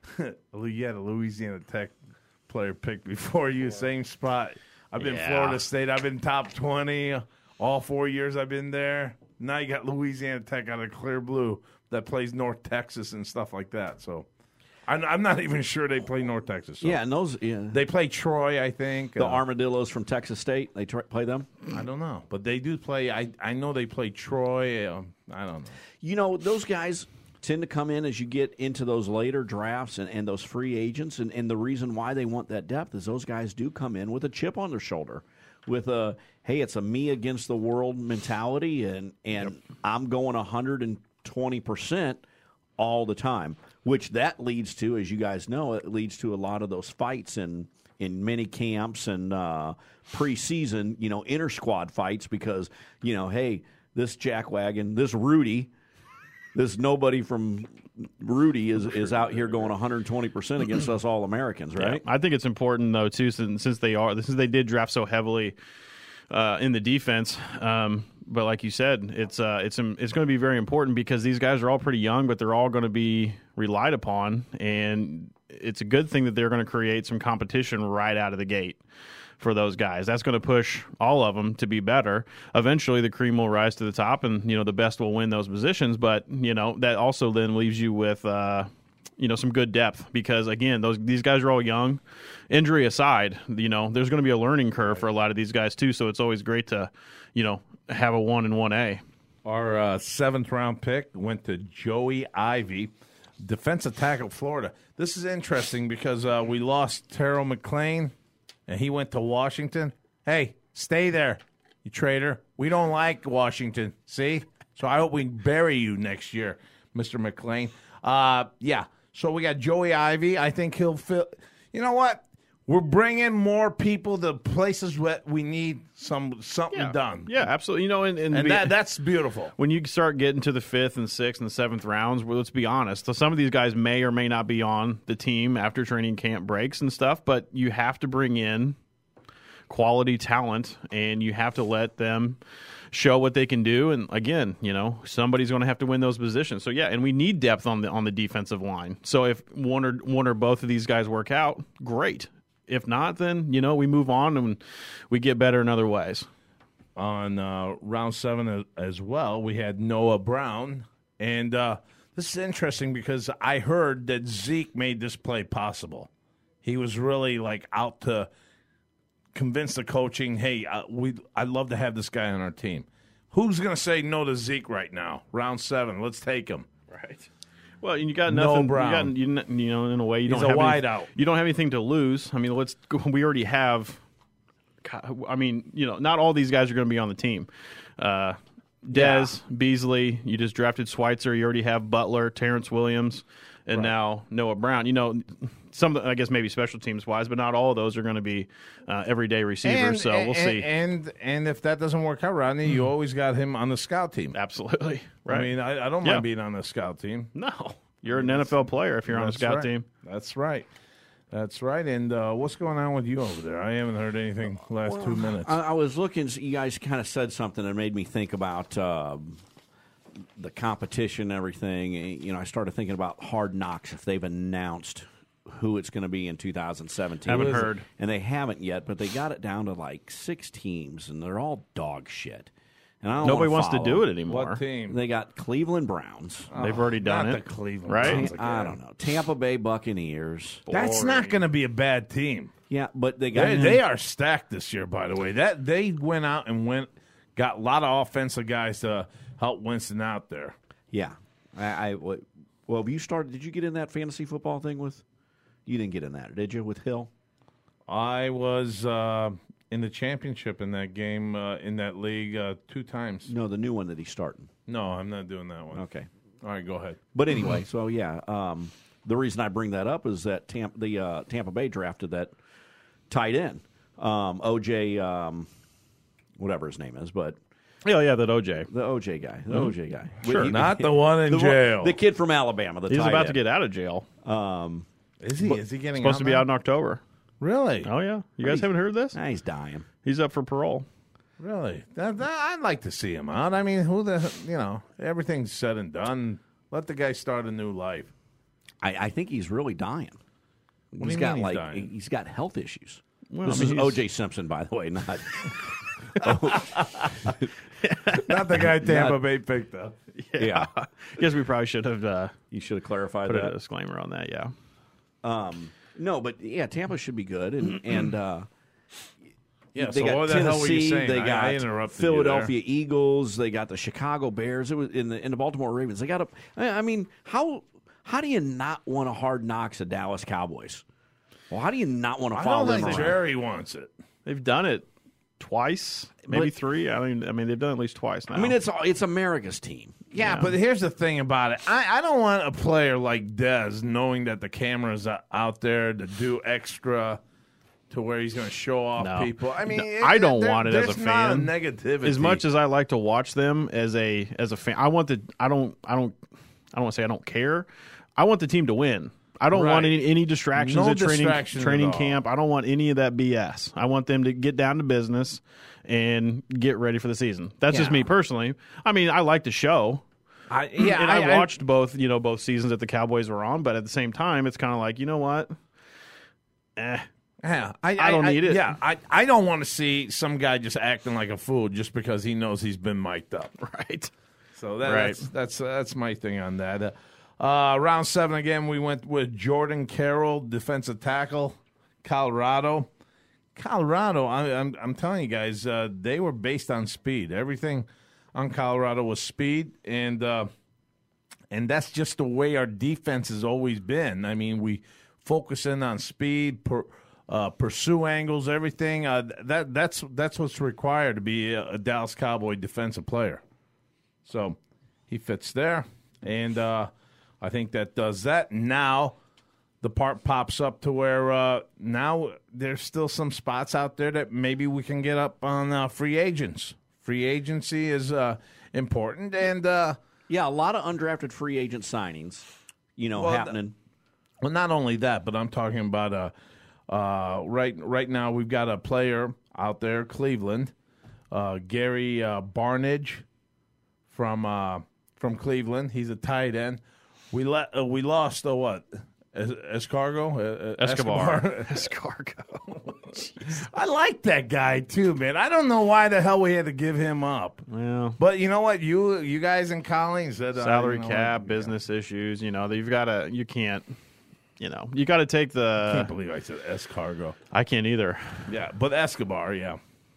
S2: You had a Louisiana Tech player picked before you, same spot. I've been
S3: Yeah.
S2: Florida State. I've been top twenty all four years I've been there. Now you got Louisiana Tech out of clear blue that plays North Texas and stuff like that. So I'm, I'm not even sure they play North Texas. So.
S4: Yeah, and those yeah.
S2: They play Troy, I think.
S4: the
S2: uh,
S4: Armadillos from Texas State. They tr- play them.
S2: I don't know, but they do play. I I know they play Troy. Um, I don't know.
S4: You know, those guys tend to come in as you get into those later drafts and, and those free agents. And, and the reason why they want that depth is those guys do come in with a chip on their shoulder, with a, hey, it's a me against the world mentality, and, and yep. I'm going one hundred twenty percent all the time, which that leads to, as you guys know, it leads to a lot of those fights in, in mini camps and uh, preseason, you know, inter-squad fights because, you know, hey, this jackwagon, this Rudy, this nobody from Rudy is, is out here going one hundred twenty percent against us All-Americans, right?
S3: Yeah. I think it's important, though, too, since, since they are, since they did draft so heavily uh, in the defense. Um, but like you said, it's uh, it's it's going to be very important because these guys are all pretty young, but they're all going to be relied upon, and it's a good thing that they're going to create some competition right out of the gate for those guys. That's going to push all of them to be better. Eventually, the cream will rise to the top, and you know the best will win those positions. But you know that also then leaves you with uh, you know some good depth because again, those these guys are all young. Injury aside, you know there's going to be a learning curve for a lot of these guys too. So it's always great to you know have a one and one A.
S2: Our uh, seventh round pick went to Joey Ivy, defensive tackle, Florida. This is interesting because uh, we lost Terrell McLean. And he went to Washington. Hey, stay there, you traitor. We don't like Washington, see? So I hope we bury you next year, Mister McLean. Uh, yeah, so we got Joey Ivy. I think he'll fill. You know what? We're bringing more people to places where we need some something
S3: yeah.
S2: done.
S3: Yeah, absolutely. You know, and, and,
S2: And
S3: be,
S2: that, that's beautiful.
S3: when you start getting to the fifth and sixth and seventh rounds, well, let's be honest. So some of these guys may or may not be on the team after training camp breaks and stuff, but you have to bring in quality talent, and you have to let them show what they can do. And again, you know, somebody's going to have to win those positions. So yeah, and we need depth on the on the defensive line. So if one or one or both of these guys work out, great. If not, then, you know, we move on and we get better in other ways.
S2: On uh, round seven as well, we had Noah Brown. And uh, this is interesting because I heard that Zeke made this play possible. He was really, like, out to convince the coaching, hey, uh, we I'd love to have this guy on our team. Who's going to say no to Zeke right now? Round seven, let's take him.
S3: Right. Well, you got
S2: No
S3: nothing.
S2: Brown.
S3: You, got, you, you know, in a way, you
S2: He's
S3: don't
S2: a
S3: have
S2: wide
S3: any,
S2: out.
S3: You don't have anything to lose. I mean, let's. Go, we already have. I mean, you know, not all these guys are going to be on the team. Uh, Dez, yeah. Beasley. You just drafted Schweitzer. You already have Butler, Terrence Williams, and right. now Noah Brown. You know, some I guess maybe special teams wise, but not all of those are going to be uh, everyday receivers.
S2: And,
S3: so
S2: and,
S3: we'll see.
S2: And and if that doesn't work out, Rodney, mm. you always got him on the scout team.
S3: Absolutely. Right.
S2: I mean, I, I don't
S3: yeah.
S2: mind being on the scout team.
S3: No. You're an N F L player if you're on a scout
S2: right.
S3: team.
S2: That's right. That's right. And uh, what's going on with you over there? I haven't heard anything the last
S4: well,
S2: two minutes.
S4: I, I was looking. You guys kind of said something that made me think about uh, the competition and everything. You know, I started thinking about Hard Knocks, if they've announced who it's going to be in two thousand seventeen.
S3: Haven't heard.
S4: And they haven't yet, but they got it down to like six teams, and they're all dog shit. And I don't
S3: Nobody wants
S4: follow.
S3: to do it anymore.
S2: What team?
S4: They got Cleveland Browns.
S2: Oh,
S3: They've already done
S2: not
S3: it.
S2: the Cleveland
S3: right?
S2: Browns
S4: Ta- I don't know. Tampa Bay Buccaneers.
S2: That's not going to be a bad team.
S4: Yeah, but they got
S2: They, they are stacked this year, by the way. That they went out and went got a lot of offensive guys to help Winston out there.
S4: Yeah, I, I well, you started. Did you get in that fantasy football thing with? You didn't get in that, did you? With Hill?
S2: I was uh, in the championship in that game uh, in that league uh, two times.
S4: No, the new one that he's starting.
S2: No, I'm not doing that one.
S4: Okay.
S2: All right, go ahead.
S4: But anyway, so yeah, um, the reason I bring that up is that Tampa, the uh, Tampa Bay drafted that tight end, um, O J, um, whatever his name is, but
S3: Oh, yeah, that O J.
S4: the O J guy, the mm-hmm. O J guy.
S2: Sure,
S4: He-
S2: not
S4: he-
S2: the one in
S4: the,
S2: jail.
S4: The kid from Alabama. The
S3: He's
S4: tight
S3: about
S4: end.
S3: to get out of jail.
S4: Um,
S2: Is he? Is he getting
S3: Supposed
S2: out
S3: to be
S2: now?
S3: out in October.
S2: Really?
S3: Oh, yeah. You guys
S4: He's-
S3: haven't heard this?
S4: Nah, he's dying.
S3: He's up for parole.
S2: Really? That, that, I'd like to see him out. I mean, who the, you know, everything's said and done. Let the guy start a new life.
S4: I, I think he's really dying.
S2: What
S4: He's
S2: do you
S4: got
S2: mean he's
S4: like
S2: dying?
S4: he's got health issues.
S3: Well,
S4: this
S3: I mean,
S4: is
S3: he's-
S4: O J Simpson, by the way, not
S2: Not the guy Tampa Bay picked up.
S4: yeah.
S3: Guess we probably should have uh,
S4: You should have clarified
S3: put a
S4: that.
S3: disclaimer on that, yeah.
S4: Um, no, but yeah, Tampa should be good, and and uh,
S2: Yeah,
S4: they
S2: so
S4: got
S2: what the
S4: Tennessee,
S2: hell were you saying?
S4: they
S2: I-
S4: got
S2: I interrupted
S4: Philadelphia Eagles, they got the Chicago Bears. It was in the in the Baltimore Ravens. They got a. I I mean, how how do you not want a hard knocks of Dallas Cowboys? Well, how do you not want to
S2: I
S4: follow
S2: don't
S4: them
S2: think
S4: around?
S2: Jerry wants it.
S3: They've done it twice, maybe
S4: But-
S3: three. I mean, I mean, they've done it at least twice now.
S4: I mean, it's it's America's team.
S2: Yeah,
S3: Yeah.
S2: but here's the thing about it. I, I don't want a player like Dez knowing that the camera's o- out there to do extra to where he's going to show off
S3: No.
S2: people. I mean,
S3: No,
S2: it-
S3: I don't
S2: there-
S3: want it as a
S2: there's not
S3: fan.
S2: negativity.
S3: as much as I like to watch them as a as a fan. I want the I don't I don't I don't want to say I don't care. I want the team to win. I don't
S2: Right.
S3: want any, any distractions
S2: No
S3: at training
S2: distractions
S3: training
S2: at all.
S3: camp. I don't want any of that B S. I want them to get down to business and get ready for the season. That's just
S2: Yeah.
S3: me personally. I mean, I like the show.
S2: I, yeah,
S3: and I,
S2: I,
S3: watched both, you know, both seasons that the Cowboys were on, but at the same time, it's kind of like, you know what? Eh,
S2: Yeah, I,
S3: I don't need it.
S2: Yeah, I, I don't want to see some guy just acting like a fool just because he knows he's been mic'd up.
S3: right.
S2: So that,
S3: Right.
S2: that's that's that's my thing on that. Uh, uh, round seven again, we went with Jordan Carroll, defensive tackle, Colorado. Colorado, I, I'm I'm telling you guys, uh, they were based on speed. Everything on Colorado was speed, and uh, and that's just the way our defense has always been. I mean, we focus in on speed, per, uh, pursue angles, everything. Uh, that that's that's what's required to be a, a Dallas Cowboy defensive player. So he fits there, and uh, I think that does that. Now the part pops up to where uh, now there's still some spots out there that maybe we can get up on uh, free agents. Free agency is uh, important, and uh,
S4: Yeah, a lot of undrafted free agent signings, you know,
S2: Well,
S4: happening.
S2: well, not only that, but I'm talking about uh, uh, right right now we've got a player out there, Cleveland, uh, Gary uh, Barnidge from uh, from Cleveland. He's a tight end. We let uh, we lost uh, what? Es- Escargo? Uh, uh,
S3: Escobar. Escargo.
S2: I like that guy too, man. I don't know why the hell we had to give him up.
S3: Well,
S2: But you know what? You you guys in Collins said uh,
S3: salary
S2: you know
S3: cap,
S2: what?
S3: business issues, you know, you've got to, you can't, you know, you got to take
S2: I can't
S3: the,
S2: believe I said Escargo.
S3: I can't either.
S2: Yeah, but Escobar, yeah.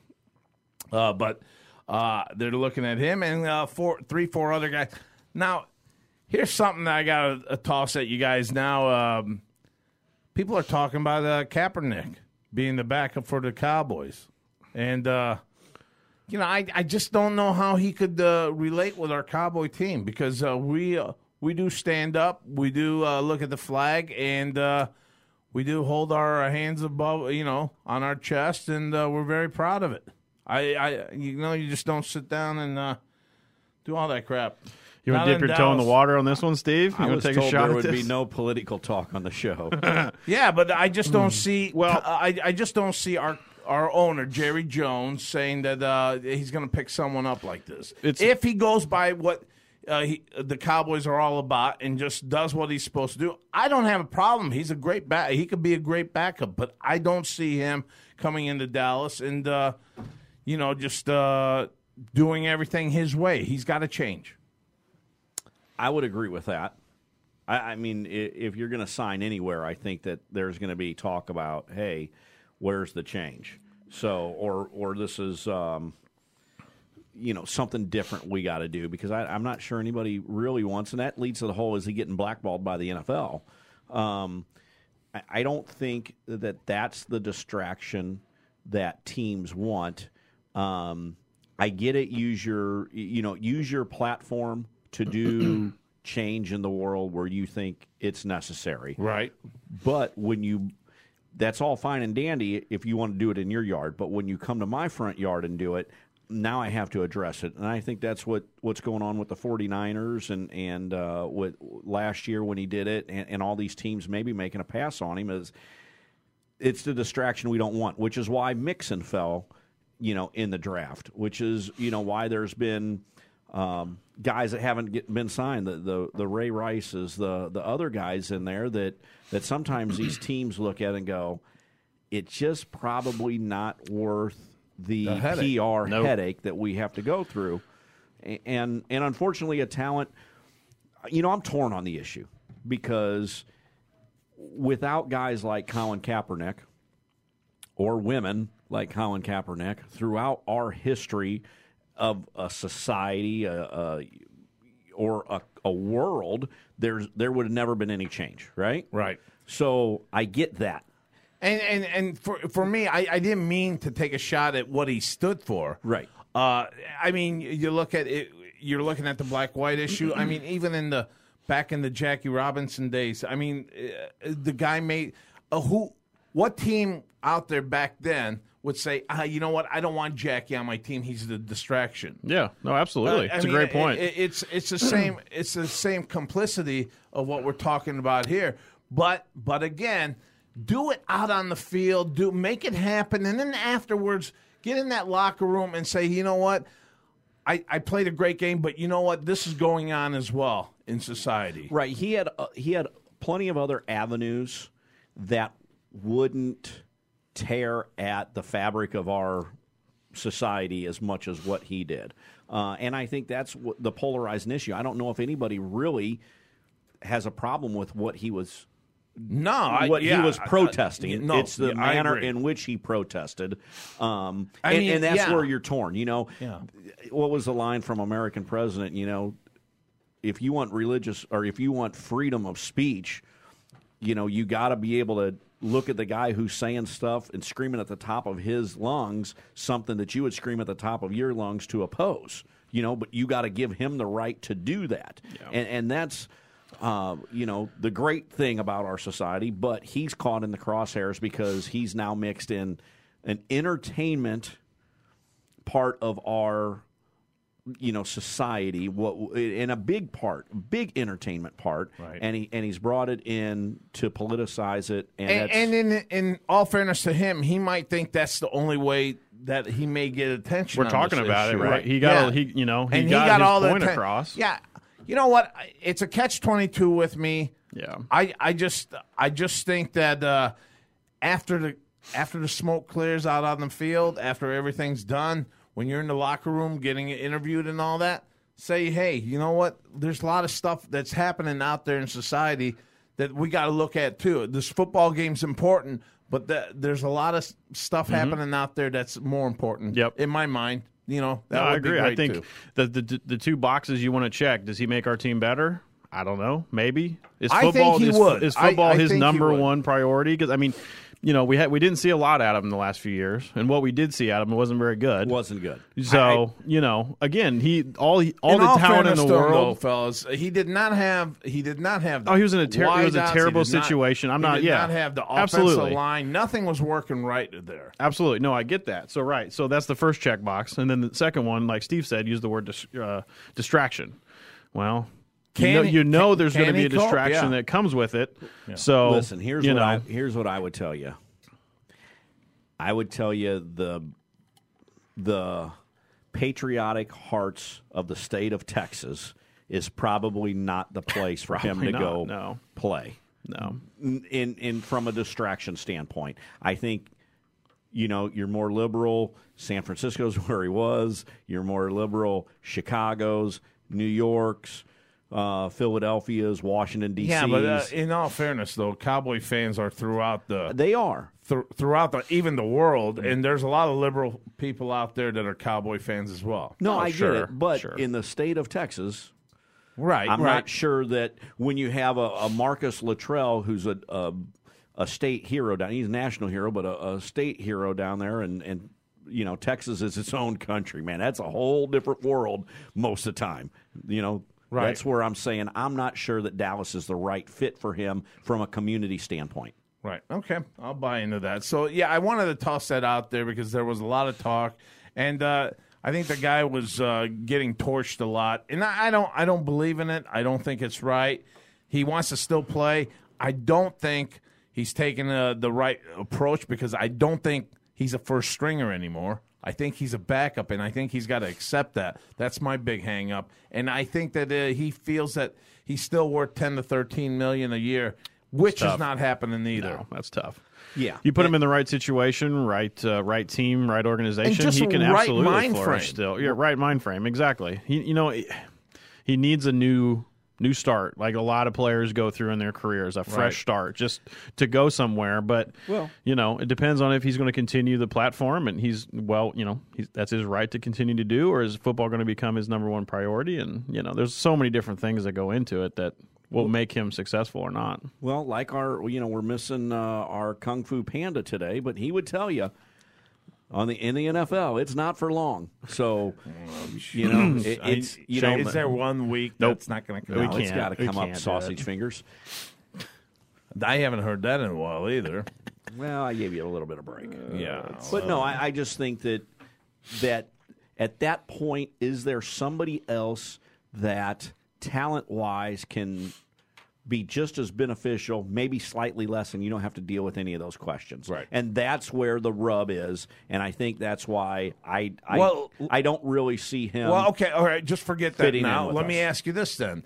S2: Uh, but uh, they're looking at him and uh, four, three, four other guys. Now, here's something that I got to uh, toss at you guys now. Um, people are talking about uh, Kaepernick being the backup for the Cowboys. And, uh, you know, I, I just don't know how he could uh, relate with our Cowboy team because uh, we uh, we do stand up, we do uh, look at the flag, and uh, we do hold our hands above, you know, on our chest, and uh, we're very proud of it. I, I, you know, you just don't sit down and uh, do all that crap.
S3: You want
S2: Not
S3: to dip
S2: in
S3: your toe in the
S2: Dallas.
S3: water on this one, Steve? You
S4: I
S3: want
S4: was
S3: to take
S4: told
S3: a shot
S4: there
S3: at
S4: would
S3: this?
S4: be no political talk on the show.
S2: Yeah, but I just don't see.
S3: Well-
S2: Well, I, I just don't see our our owner Jerry Jones saying that uh, he's going to pick someone up like this.
S3: It's-
S2: if he goes by what uh, he, the Cowboys are all about and just does what he's supposed to do, I don't have a problem. He's a great back. He could be a great backup, but I don't see him coming into Dallas and uh, you know just uh, doing everything his way. He's got to change.
S4: I would agree with that. I, I mean, i- if you're going to sign anywhere, I think that there's going to be talk about, hey, where's the change? So, or or this is, um, you know, something different we got to do because I, I'm not sure anybody really wants, and that leads to the whole: is he getting blackballed by the N F L? Um, I, I don't think that that's the distraction that teams want. Um, I get it. Use your, you know, use your platform to do change in the world where you think it's necessary.
S2: Right.
S4: But when you, that's all fine and dandy if you want to do it in your yard. But when you come to my front yard and do it, now I have to address it. And I think that's what, what's going on with the 49ers and, and uh, with last year when he did it and, and all these teams maybe making a pass on him is it's the distraction we don't want, which is why Mixon fell, you know, in the draft, which is, you know, why there's been um, guys that haven't get, been signed, the, the the Ray Rices, the the other guys in there that, that sometimes these teams look at and go, it's just probably not worth the, the P R nope. headache that we have to go through. And, and unfortunately, a talent, you know, I'm torn on the issue because – without guys like Colin Kaepernick or women like Colin Kaepernick throughout our history of a society a, a, or a, a world, there's there would have never been any change, right?
S2: Right.
S4: So I get that.
S2: And and, and for for me, I, I didn't mean to take a shot at what he stood for.
S4: Right.
S2: Uh, I mean, you look at it. You're looking at the black-white issue. I mean, even in the back in the Jackie Robinson days, I mean, uh, the guy made uh, who? What team out there back then would say, uh, you know what? I don't want Jackie on my team. He's the distraction.
S3: Yeah, no, absolutely. Uh, it's
S2: mean,
S3: a great point.
S2: It, it's it's the same. It's the same complicity of what we're talking about here. But but again, do it out on the field. Do make it happen, and then afterwards, get in that locker room and say, you know what? I, I played a great game, but you know what? This is going on as well in society.
S4: Right. He had uh, he had plenty of other avenues that wouldn't tear at the fabric of our society as much as what he did. Uh, and I think that's what the polarizing issue. I don't know if anybody really has a problem with what he was
S2: No, I,
S4: what
S2: yeah,
S4: he was protesting.
S2: I, I, no,
S4: it's the
S2: yeah,
S4: manner in which he protested, um,
S2: I
S4: and,
S2: mean,
S4: and that's
S2: yeah.
S4: where you're torn. You know,
S2: Yeah.
S4: what was the line from American President? You know, if you want religious or if you want freedom of speech, you know, you got to be able to look at the guy who's saying stuff and screaming at the top of his lungs something that you would scream at the top of your lungs to oppose. You know, but you got to give him the right to do that,
S3: Yeah.
S4: and and that's. Uh, you know, the great thing about our society, but he's caught in the crosshairs because he's now mixed in an entertainment part of our, you know, society, what in a big part, big entertainment part,
S2: right.
S4: and he and he's brought it in to politicize it, and
S2: And,
S4: that's,
S2: and in in all fairness to him, he might think that's the only way that he may get attention.
S3: We're
S2: on
S3: talking
S2: this
S3: about
S2: issue.
S3: it, right? He got,
S2: Yeah.
S3: he, you know, he
S2: and
S3: got,
S2: he got
S3: his
S2: all
S3: point
S2: the atten-
S3: across.
S2: Yeah, you know what? It's a catch twenty-two with me.
S3: Yeah.
S2: I, I just I just think that uh, after the after the smoke clears out on the field, after everything's done, when you're in the locker room getting interviewed and all that, say, hey, you know what? There's a lot of stuff that's happening out there in society that we got to look at too. This football game's important, but the, there's a lot of stuff mm-hmm. happening out there that's more important.
S3: Yep.
S2: In my mind, you know, that
S3: no,
S2: would
S3: I agree.
S2: Be great
S3: I think
S2: too.
S3: the, the the two boxes you want to check. Does he make our team better? I don't know. Maybe is
S2: I
S3: football
S2: think he
S3: is,
S2: would.
S3: is football
S2: I, I
S3: his
S2: think he
S3: number
S2: would.
S3: one priority? Because I mean, you know, we had we didn't see a lot out of him the last few years, and what we did see out of him wasn't very good.
S4: wasn't good.
S3: So I, you know, again, he all he, all
S2: in
S3: the
S2: all
S3: talent in
S2: fairness
S3: the
S2: to him,
S3: world.
S2: though, fellas, he did not have. He did not have. The
S3: Oh, he was in a ter- it was a
S2: wideouts.
S3: terrible
S2: He did not-
S3: situation. I'm
S2: he
S3: not-
S2: Did
S3: yeah.
S2: not have the offensive
S3: Absolutely.
S2: line. Nothing was working right there.
S3: Absolutely. No, I get that. So, right. So that's the first check box. And then the second one, like Steve said, use the word dis- uh, distraction. Well, you
S2: Can
S3: know,
S2: he-
S3: you know
S2: can-
S3: there's going to
S2: can
S3: be
S2: he
S3: a
S2: cope?
S3: distraction
S2: Yeah.
S3: that comes with it. So,
S4: Listen, here's
S3: you
S4: what
S3: know,
S4: I here's what I would tell you. I would tell you the the patriotic hearts of the state of Texas is probably not the place for him to
S3: Probably
S4: go
S3: not, no.
S4: play.
S3: no.
S4: In in from a distraction standpoint, I think you know you're more liberal. San Francisco's where he was. You're more liberal. Chicago's, New York's, uh, Philadelphia's, Washington D C's.
S2: Yeah, but uh, in all fairness, though, Cowboy fans are throughout the
S4: they are.
S2: th- throughout the even the world, and there's a lot of liberal people out there that are Cowboy fans as well.
S4: No,
S3: Oh,
S4: I
S3: sure,
S4: get it. But
S3: sure.
S4: in the state of Texas,
S2: Right,
S4: I'm
S2: right.
S4: not sure that when you have a, a Marcus Luttrell, who's a, a a state hero down, he's a national hero, but a, a state hero down there, and, and you know Texas is its own country, man. That's a whole different world most of the time. You know,
S2: Right.
S4: that's where I'm saying I'm not sure that Dallas is the right fit for him from a community standpoint.
S2: Right. Okay. I'll buy into that. So, yeah, I wanted to toss that out there because there was a lot of talk, and uh, I think the guy was uh, getting torched a lot. And I, I don't, I don't believe in it. I don't think it's right. He wants to still play. I don't think he's taken uh, the right approach because I don't think he's a first stringer anymore. I think he's a backup, and I think he's got to accept that. That's my big hang up. And I think that uh, he feels that he's still worth ten to thirteen million a year, which is not happening either.
S3: No, that's tough.
S4: Yeah,
S3: you put him in the right situation, right, uh, right team, right organization.
S2: And just
S3: he can
S2: right
S3: absolutely
S2: mind
S3: flourish.
S2: frame.
S3: Still, yeah, right mind frame, exactly. He, you know, he needs a new. New start, like a lot of players go through in their careers, a fresh
S2: right.
S3: start, just to go somewhere. But
S4: well,
S3: you know, it depends on if he's going to continue the platform, and he's well, you know, he's, that's his right to continue to do, or is football going to become his number one priority? And you know, there's so many different things that go into it that will make him successful or not.
S4: Well, like our, you know, we're missing uh, our Kung Fu Panda today, but he would tell you. On the in the N F L, it's not for long. So, you know, it, it's you know,
S2: is there one week
S3: nope.
S2: that's not going to come
S3: We
S2: out?
S3: can't.
S4: It's got to
S3: We
S4: come up
S3: can't do
S4: sausage
S3: it.
S4: fingers.
S2: I haven't heard that in a while either.
S4: Well, I gave you a little bit of break.
S2: Uh, yeah,
S4: but no, I, I just think that that at that point, is there somebody else that talent wise can be just as beneficial, maybe slightly less, and you don't have to deal with any of those questions.
S2: Right.
S4: And that's where the rub is, and I think that's why I I,
S2: Well,
S4: I don't really see him.
S2: Well, okay, all right, just forget that
S4: fitting in
S2: now.
S4: with
S2: Let
S4: us.
S2: me ask you this then.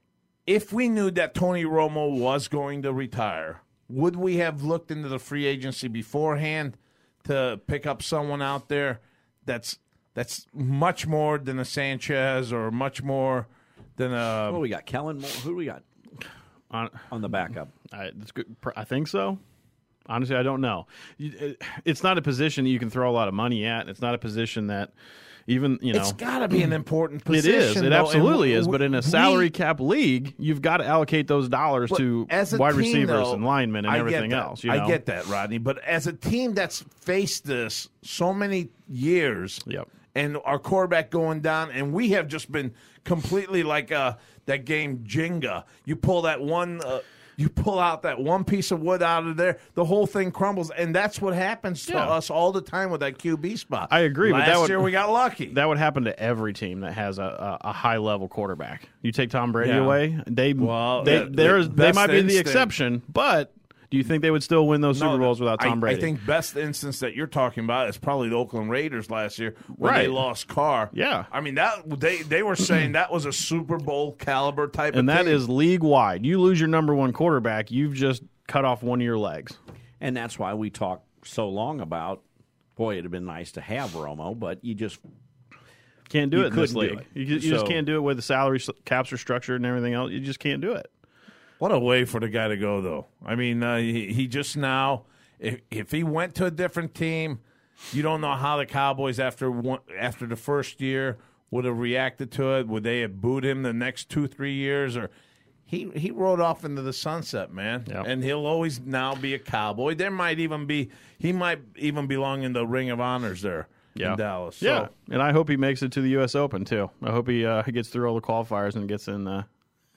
S2: If we knew that Tony Romo was going to retire, would we have looked into the free agency beforehand to pick up someone out there that's that's much more than a Sanchez or much more than a...
S4: What do we got? Kellen Moore? Who do we got
S3: On,
S4: on the backup?
S3: I, that's good. I think so. Honestly, I don't know. You- it- It's not a position that you can throw a lot of money at. It's not a position that even, you know.
S2: It's got to be an important
S3: It
S2: position.
S3: is. It
S2: though, and
S3: absolutely
S2: we-
S3: is. But in a
S2: we-
S3: salary cap league, you've got to allocate those dollars
S2: But
S3: to
S2: as a
S3: wide
S2: team,
S3: receivers
S2: though,
S3: and linemen and
S2: I get
S3: everything
S2: that.
S3: else. You know?
S2: I get that, Rodney. But as a team that's faced this so many years,
S3: Yep.
S2: and our quarterback going down, and we have just been completely like uh, that game Jenga. You pull that one, uh, you pull out that one piece of wood out of there, the whole thing crumbles, and that's what happens to
S3: Yeah.
S2: us all the time with that Q B spot.
S3: I agree, but
S2: Last
S3: that would-
S2: year we got lucky.
S3: That would happen to every team that has a, a, a high level quarterback. You take Tom Brady
S2: Yeah.
S3: away, they
S2: Well,
S3: they
S2: that-
S3: there's,
S2: that
S3: they
S2: best
S3: might be the
S2: instinct-
S3: exception, but do you think they would still win those
S2: No,
S3: Super Bowls without Tom
S2: I,
S3: Brady?
S2: I think best instance that you're talking about is probably the Oakland Raiders last year when
S3: Right.
S2: they lost Carr.
S3: Yeah.
S2: I mean that they they were saying that was a Super Bowl caliber type
S3: and
S2: of
S3: that
S2: thing.
S3: is league wide. You lose your number one quarterback, you've just cut off one of your legs.
S4: And that's why we talk so long about, boy, it'd have been nice to have Romo, but you just
S3: Can't do
S4: You
S3: it in this
S4: couldn't do
S3: league.
S4: it.
S3: You, you just
S4: So-
S3: can't do it with the salary s- caps are structured and everything else. You just can't do it.
S2: What a way for the guy to go, though. I mean, uh, he, he just now, if, if he went to a different team, you don't know how the Cowboys, after one, after the first year, would have reacted to it. Would they have booed him the next two, three years? Or he he rode off into the sunset, man.
S3: Yep.
S2: And he'll always now be a Cowboy. There might even be, he might even belong in the Ring of Honors there in Dallas. So,
S3: Yeah, and I hope he makes it to the U S Open too. I hope he uh, gets through all the qualifiers and gets in. Uh,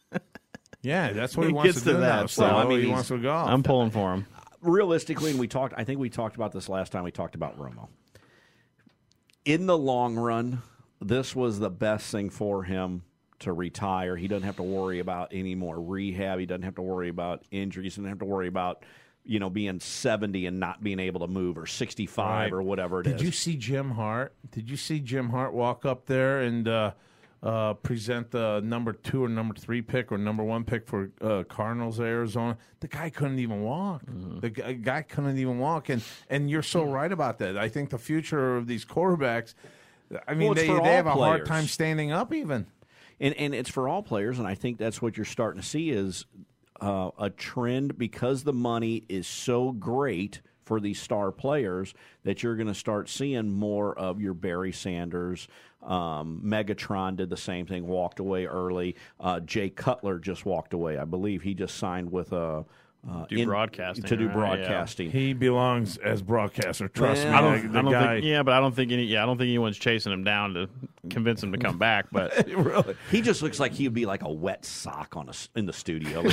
S2: yeah, that's what he,
S3: He
S2: wants
S3: gets
S2: to
S3: to
S2: do
S3: that,
S2: now.
S3: so,
S2: So,
S4: I mean,
S2: he
S4: he's-
S2: wants to go.
S3: I'm pulling for him.
S4: realistically, and we talked, I think we talked about this last time we talked about Romo. In the long run, this was the best thing for him to retire. He doesn't have to worry about any more rehab. He doesn't have to worry about injuries. He doesn't have to worry about, you know, being seventy and not being able to move, or sixty-five
S2: Right.
S4: or whatever it is.
S2: Did you see Jim Hart? Did you see Jim Hart walk up there and uh, uh, present the number two or number three pick or number one pick for uh, Cardinals, Arizona? The guy couldn't even walk.
S3: Mm-hmm.
S2: The guy, guy couldn't even walk. And and you're so right about that. I think the future of these quarterbacks, I mean,
S4: Well, it's
S2: they,
S4: for
S2: they
S4: all
S2: have a hard
S4: players.
S2: time standing up even.
S4: And and it's for all players, and I think that's what you're starting to see is uh, a trend, because the money is so great for these star players, that you're going to start seeing more of your Barry Sanders. Um, Megatron did the same thing, walked away early. Uh, Jay Cutler just walked away. I believe he just signed with a. Uh,
S3: Do broadcasting,
S4: to do
S3: right? Yeah.
S4: broadcasting.
S2: He belongs as broadcaster. Trust
S4: Well,
S2: me.
S3: I don't,
S2: the,
S3: I
S2: the
S3: don't
S2: guy,
S3: think. Yeah, but I don't think any. Yeah, I don't think anyone's chasing him down to convince him to come back. But
S2: really.
S4: He just looks like he would be like a wet sock on a s in the studio.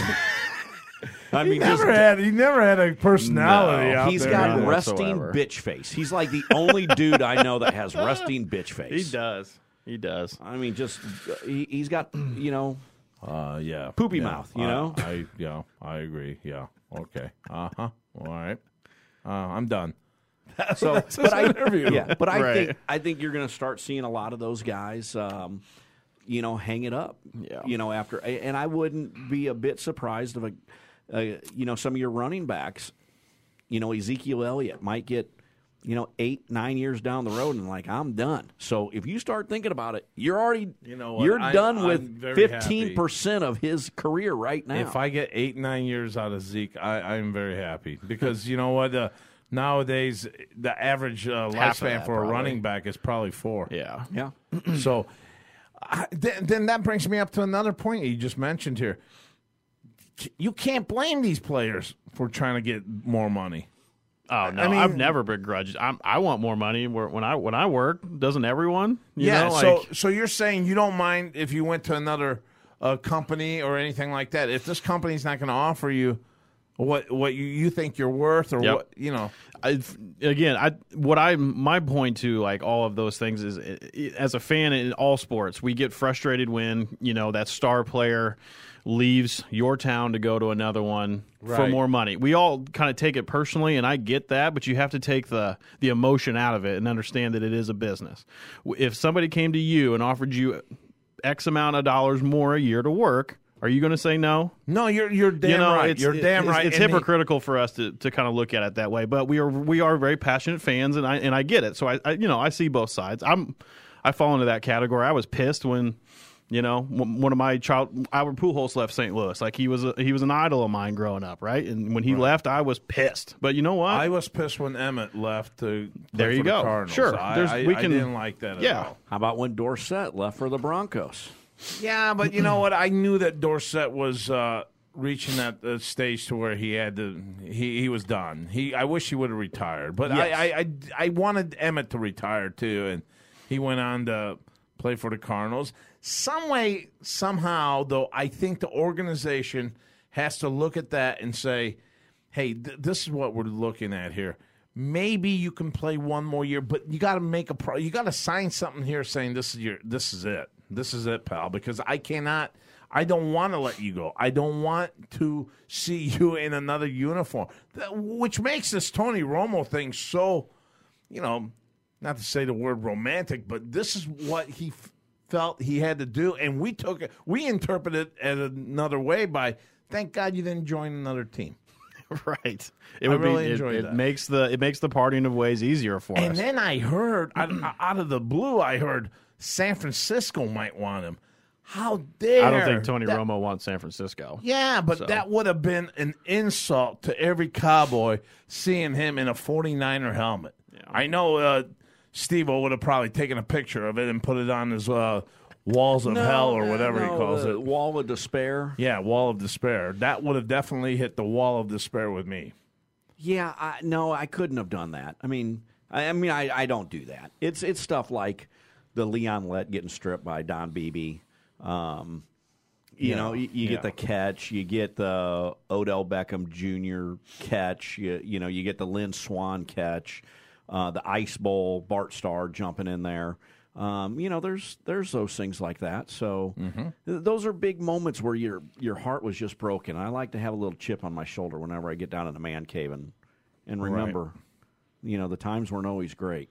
S4: I
S2: He
S4: mean, just
S2: never had. He never had a personality.
S3: No,
S2: out
S4: He's
S2: there.
S4: got
S3: None
S4: resting
S3: whatsoever.
S4: bitch face. He's like the only dude I know that has resting bitch face.
S3: he does. He does.
S4: I mean, just he, he's got, you know,
S2: Uh, yeah.
S4: Poopy
S2: yeah.
S4: mouth, you
S2: Uh,
S4: know?
S2: I yeah, I agree. Yeah. Okay. Uh huh. All right. Uh, I'm done.
S4: So,
S2: That's
S4: but I,
S2: his interview.
S4: yeah, but I
S3: Right.
S4: think I think you're going to start seeing a lot of those guys, um, you know, hang it up.
S3: Yeah.
S4: You know, after and I wouldn't be a bit surprised if a, uh, you know, some of your running backs, you know, Ezekiel Elliott might get, you know, eight nine years down the road and like I'm done. So if you start thinking about it, you're already
S2: You know what?
S4: you're
S2: I-
S4: done
S2: I'm
S4: with
S2: very
S4: fifteen percent of his career right now.
S2: If I get eight nine years out of Zeke, I, I'm very happy because you know what? Uh, nowadays, the average uh,
S3: Half of
S2: lifespan
S3: that,
S2: for a
S3: probably.
S2: running back is probably four.
S3: Yeah.
S4: yeah.
S2: So I, then, then that brings me up to another point you just mentioned here. You can't blame these players for trying to get more money.
S3: Oh no,
S2: I mean-
S3: I've never begrudged. I'm, I want more money where- when I when I work. Doesn't everyone? You
S2: yeah.
S3: know,
S2: so
S3: like,
S2: so you're saying you don't mind if you went to another uh, company or anything like that. If this company's not going to offer you what what you, you think you're worth, or
S3: Yep.
S2: what you know.
S3: I, again, I what I my point to like all of those things is, i- i- as a fan in all sports, we get frustrated when you know that star player leaves your town to go to another one for
S2: Right.
S3: more money. We all kind of take it personally, and I get that, but you have to take the the emotion out of it and understand that it is a business. If somebody came to you and offered you X amount of dollars more a year to work, are you going to say no?
S2: No, you're you're damn
S3: you know,
S2: right.
S3: It's,
S2: You're
S3: it-
S2: damn
S3: it's,
S2: right.
S3: It's
S2: And the-
S3: hypocritical for us to, to kind of look at it that way, but we are we are very passionate fans, and I and I get it. So I, I you know I see both sides. I'm I fall into that category. I was pissed when you know w- one of my child Albert Pujols left Saint Louis. Like he was a, he was an idol of mine growing up, right? And when he left, I was pissed. But you know what?
S2: I was pissed when Emmett left to play
S3: There you
S2: for the
S3: go.
S2: Cardinals.
S3: Sure.
S2: I,
S3: There's-
S2: I,
S3: we
S2: I
S3: can-
S2: didn't like that at
S3: yeah.
S2: all.
S4: How about when Dorsett left for the Broncos?
S2: Yeah, but you know what? I knew that Dorsett was uh, reaching that uh, stage to where he had to. He, he was done. He. I wish he would have retired, but
S4: Yes.
S2: I, I, I I wanted Emmett to retire too, and he went on to play for the Cardinals. Some way, somehow, though, I think the organization has to look at that and say, "Hey, th- this is what we're looking at here." Maybe you can play one more year, but you got to make a pro. You got to sign something here saying this is your. This is it. This is it, pal. Because I cannot. I don't want to let you go. I don't want to see you in another uniform, That- which makes this Tony Romo thing so. You know, not to say the word romantic, but this is what he f- felt he had to do, and we took it. We interpreted it as another way by. Thank God you didn't join another team.
S3: right. It
S2: I
S3: would
S2: really
S3: be. It,
S2: enjoyed
S3: it
S2: that.
S3: makes the it makes the parting of ways easier for
S2: And
S3: us.
S2: then I heard out, out of the blue, I heard San Francisco might want him. How dare!
S3: I don't think Tony
S2: that-
S3: Romo wants San Francisco.
S2: Yeah, but
S3: So.
S2: that would have been an insult to every Cowboy seeing him in a forty-niner helmet. I know uh, Steve-O would have probably taken a picture of it and put it on his uh, walls of hell or whatever
S4: no,
S2: he calls
S4: the
S2: it.
S4: Wall of despair.
S2: Yeah, wall of despair. That would have definitely hit the wall of despair with me.
S4: Yeah, I, no, I couldn't have done that. I mean, I, I mean, I, I don't do that. It's it's stuff like the Leon Lett getting stripped by Don Beebe. Um, you
S2: Yeah,
S4: know, you, you
S2: yeah.
S4: get the catch, you get the Odell Beckham Junior catch, you, you know, you get the Lynn Swan catch, uh, the Ice Bowl, Bart Starr jumping in there. Um, you know, there's there's those things like that. So
S2: Mm-hmm.
S4: th- those are big moments where your your heart was just broken. I like to have a little chip on my shoulder whenever I get down in the man cave and and remember, you know, the times weren't always great.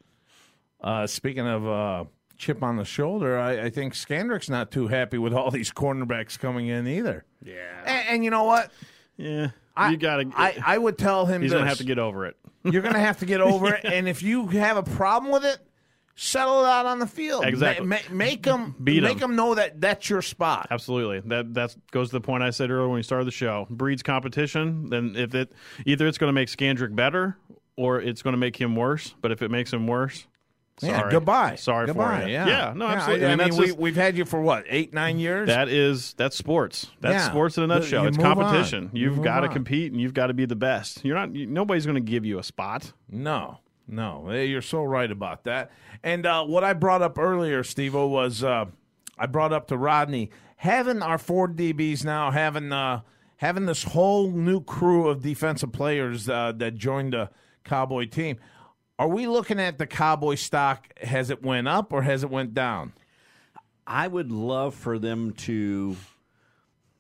S2: Uh, speaking of uh, chip on the shoulder, I, I think Skandrick's not too happy with all these cornerbacks coming in either.
S3: Yeah.
S2: And, and you know what?
S3: Yeah.
S2: I,
S3: you got to.
S2: I, I would tell him
S3: He's
S2: this.
S3: going to have to get over it.
S2: You're going to have to get over it. And if you have a problem with it, settle it out on the field.
S3: Exactly.
S2: Ma- ma- make them
S3: Beat 'em.
S2: make them know that that's your spot.
S3: Absolutely. That that goes to the point I said earlier when we started the show. Breeds competition. Then if it either it's going to make Skandrick better or it's going to make him worse. But if it makes him worse,
S2: Yeah,
S3: sorry.
S2: goodbye.
S3: Sorry
S2: goodbye.
S3: for you.
S2: Yeah,
S3: Yeah, no, absolutely.
S2: I, I
S3: And
S2: mean,
S3: that's
S2: we,
S3: just-
S2: we've had you for what, eight, nine years?
S3: That is that's sports. That's
S2: Yeah.
S3: sports in a nutshell.
S2: You
S3: It's
S2: move on.
S3: competition.
S2: You
S3: You've
S2: move
S3: got to
S2: on.
S3: compete and you've got to be the best. You're not. You, nobody's going to give you a spot.
S2: No, no. Hey, you're so right about that. And uh, what I brought up earlier, Steve-O, was uh, I brought up to Rodney, having our four D Bs now, having uh, having this whole new crew of defensive players uh, that joined the Cowboy team. Are we looking at the Cowboy stock, has it went up or has it went down?
S4: I would love for them to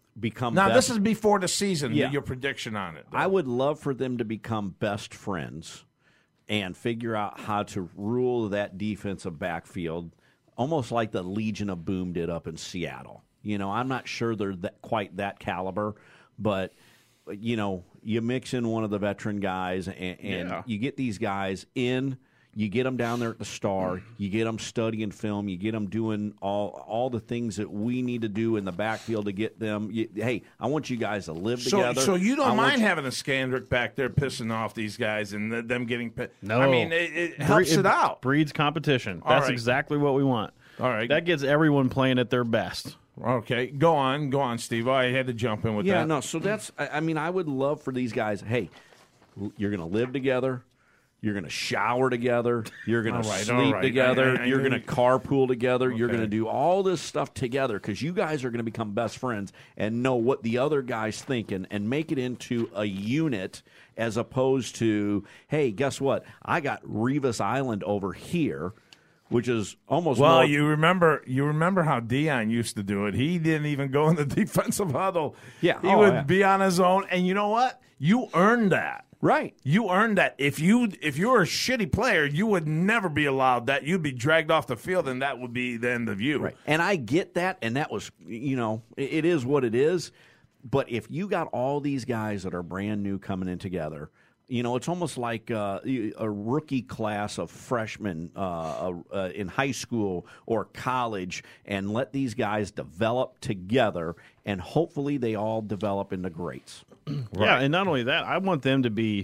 S4: become
S2: Now,
S4: best,
S2: this is before the season,
S4: Yeah.
S2: your prediction on it. though.
S4: I would love for them to become best friends and figure out how to rule that defensive backfield, almost like the Legion of Boom did up in Seattle. You know, I'm not sure they're that, quite that caliber, but, you know, you mix in one of the veteran guys and, and
S3: Yeah.
S4: you get these guys in. You get them down there at the Star. You get them studying film. You get them doing all all the things that we need to do in the backfield to get them. You, hey, I want you guys to live
S2: So,
S4: together.
S2: so you
S4: I
S2: don't
S4: want
S2: mind
S4: you-
S2: having a Scandrick back there pissing off these guys and th- them getting pissed?
S3: No.
S2: I mean, it, it helps it out.
S3: Breeds competition.
S2: All
S3: That's
S2: right.
S3: exactly what we want.
S2: All right.
S3: That gets everyone playing at their best.
S2: Okay, go on, go on, Steve. I had to jump in with
S4: Yeah,
S2: that.
S4: no. So that's. I, I mean, I would love for these guys. Hey, l- you're going to live together. You're going to shower together. You're going
S2: All
S4: to
S2: right, all
S4: sleep
S2: right.
S4: together.
S2: I- I- I
S4: you're
S2: knew
S4: going to
S2: you-
S4: carpool together. You're
S2: Okay.
S4: going to do all this stuff together because you guys are going to become best friends and know what the other guy's thinking and make it into a unit as opposed to, hey, guess what? I got Revis Island over here, which is almost
S2: Well,
S4: more,
S2: you remember you remember how Dion used to do it. He didn't even go in the defensive huddle.
S4: Yeah.
S2: He
S4: Oh,
S2: would
S4: yeah.
S2: be on his own. And you know what? You earned that.
S4: right.
S2: You earned that. If you if you were a shitty player, you would never be allowed that. You'd be dragged off the field, and that would be the end of you.
S4: Right. And I get that, and that was, you know, it, it is what it is. But if you got all these guys that are brand new coming in together, you know, it's almost like uh, a rookie class of freshmen uh, uh, in high school or college, and let these guys develop together, and hopefully they all develop into greats.
S3: Yeah, and not only that, I want them to be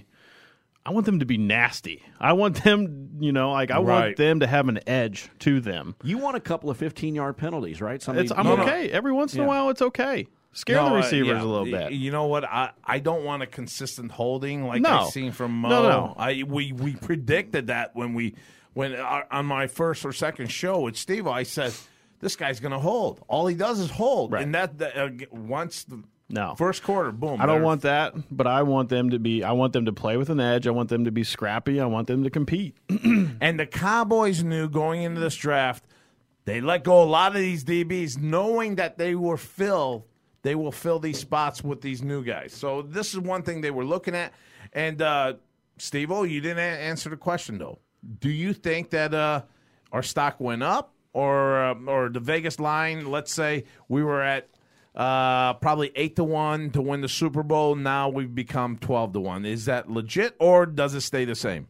S3: I want them to be nasty. I want them, you know, like I
S2: Right.
S3: want them to have an edge to them.
S4: You want a couple of fifteen-yard penalties, right? Somebody,
S3: It's, I'm
S2: No, no.
S3: okay. Every once in a
S4: Yeah.
S3: while, it's okay. Scare
S2: No,
S3: the
S2: uh,
S3: receivers
S2: yeah.
S3: a little
S2: Y-
S3: bit.
S2: You know what? I, I don't want a consistent holding like
S3: No.
S2: I've seen from Mo.
S3: No, no.
S2: I we we predicted that when we when uh, on my first or second show with Steve, I said this guy's going to hold. All he does is hold,
S3: Right.
S2: and that, that uh, once the
S3: No.
S2: first quarter, boom.
S3: I don't
S2: they're-
S3: want that, but I want them to be. I want them to play with an edge. I want them to be scrappy. I want them to compete.
S2: And the Cowboys knew going into this draft, they let go a lot of these D Bs, knowing that they were fill, they will fill these spots with these new guys. So this is one thing they were looking at. And uh, Steve-O, you didn't a- answer the question though. Do you think that uh, our stock went up, or uh, or the Vegas line? Let's say we were at uh, probably eight to one to win the Super Bowl. Now we've become twelve to one. Is that legit, or does it stay the same?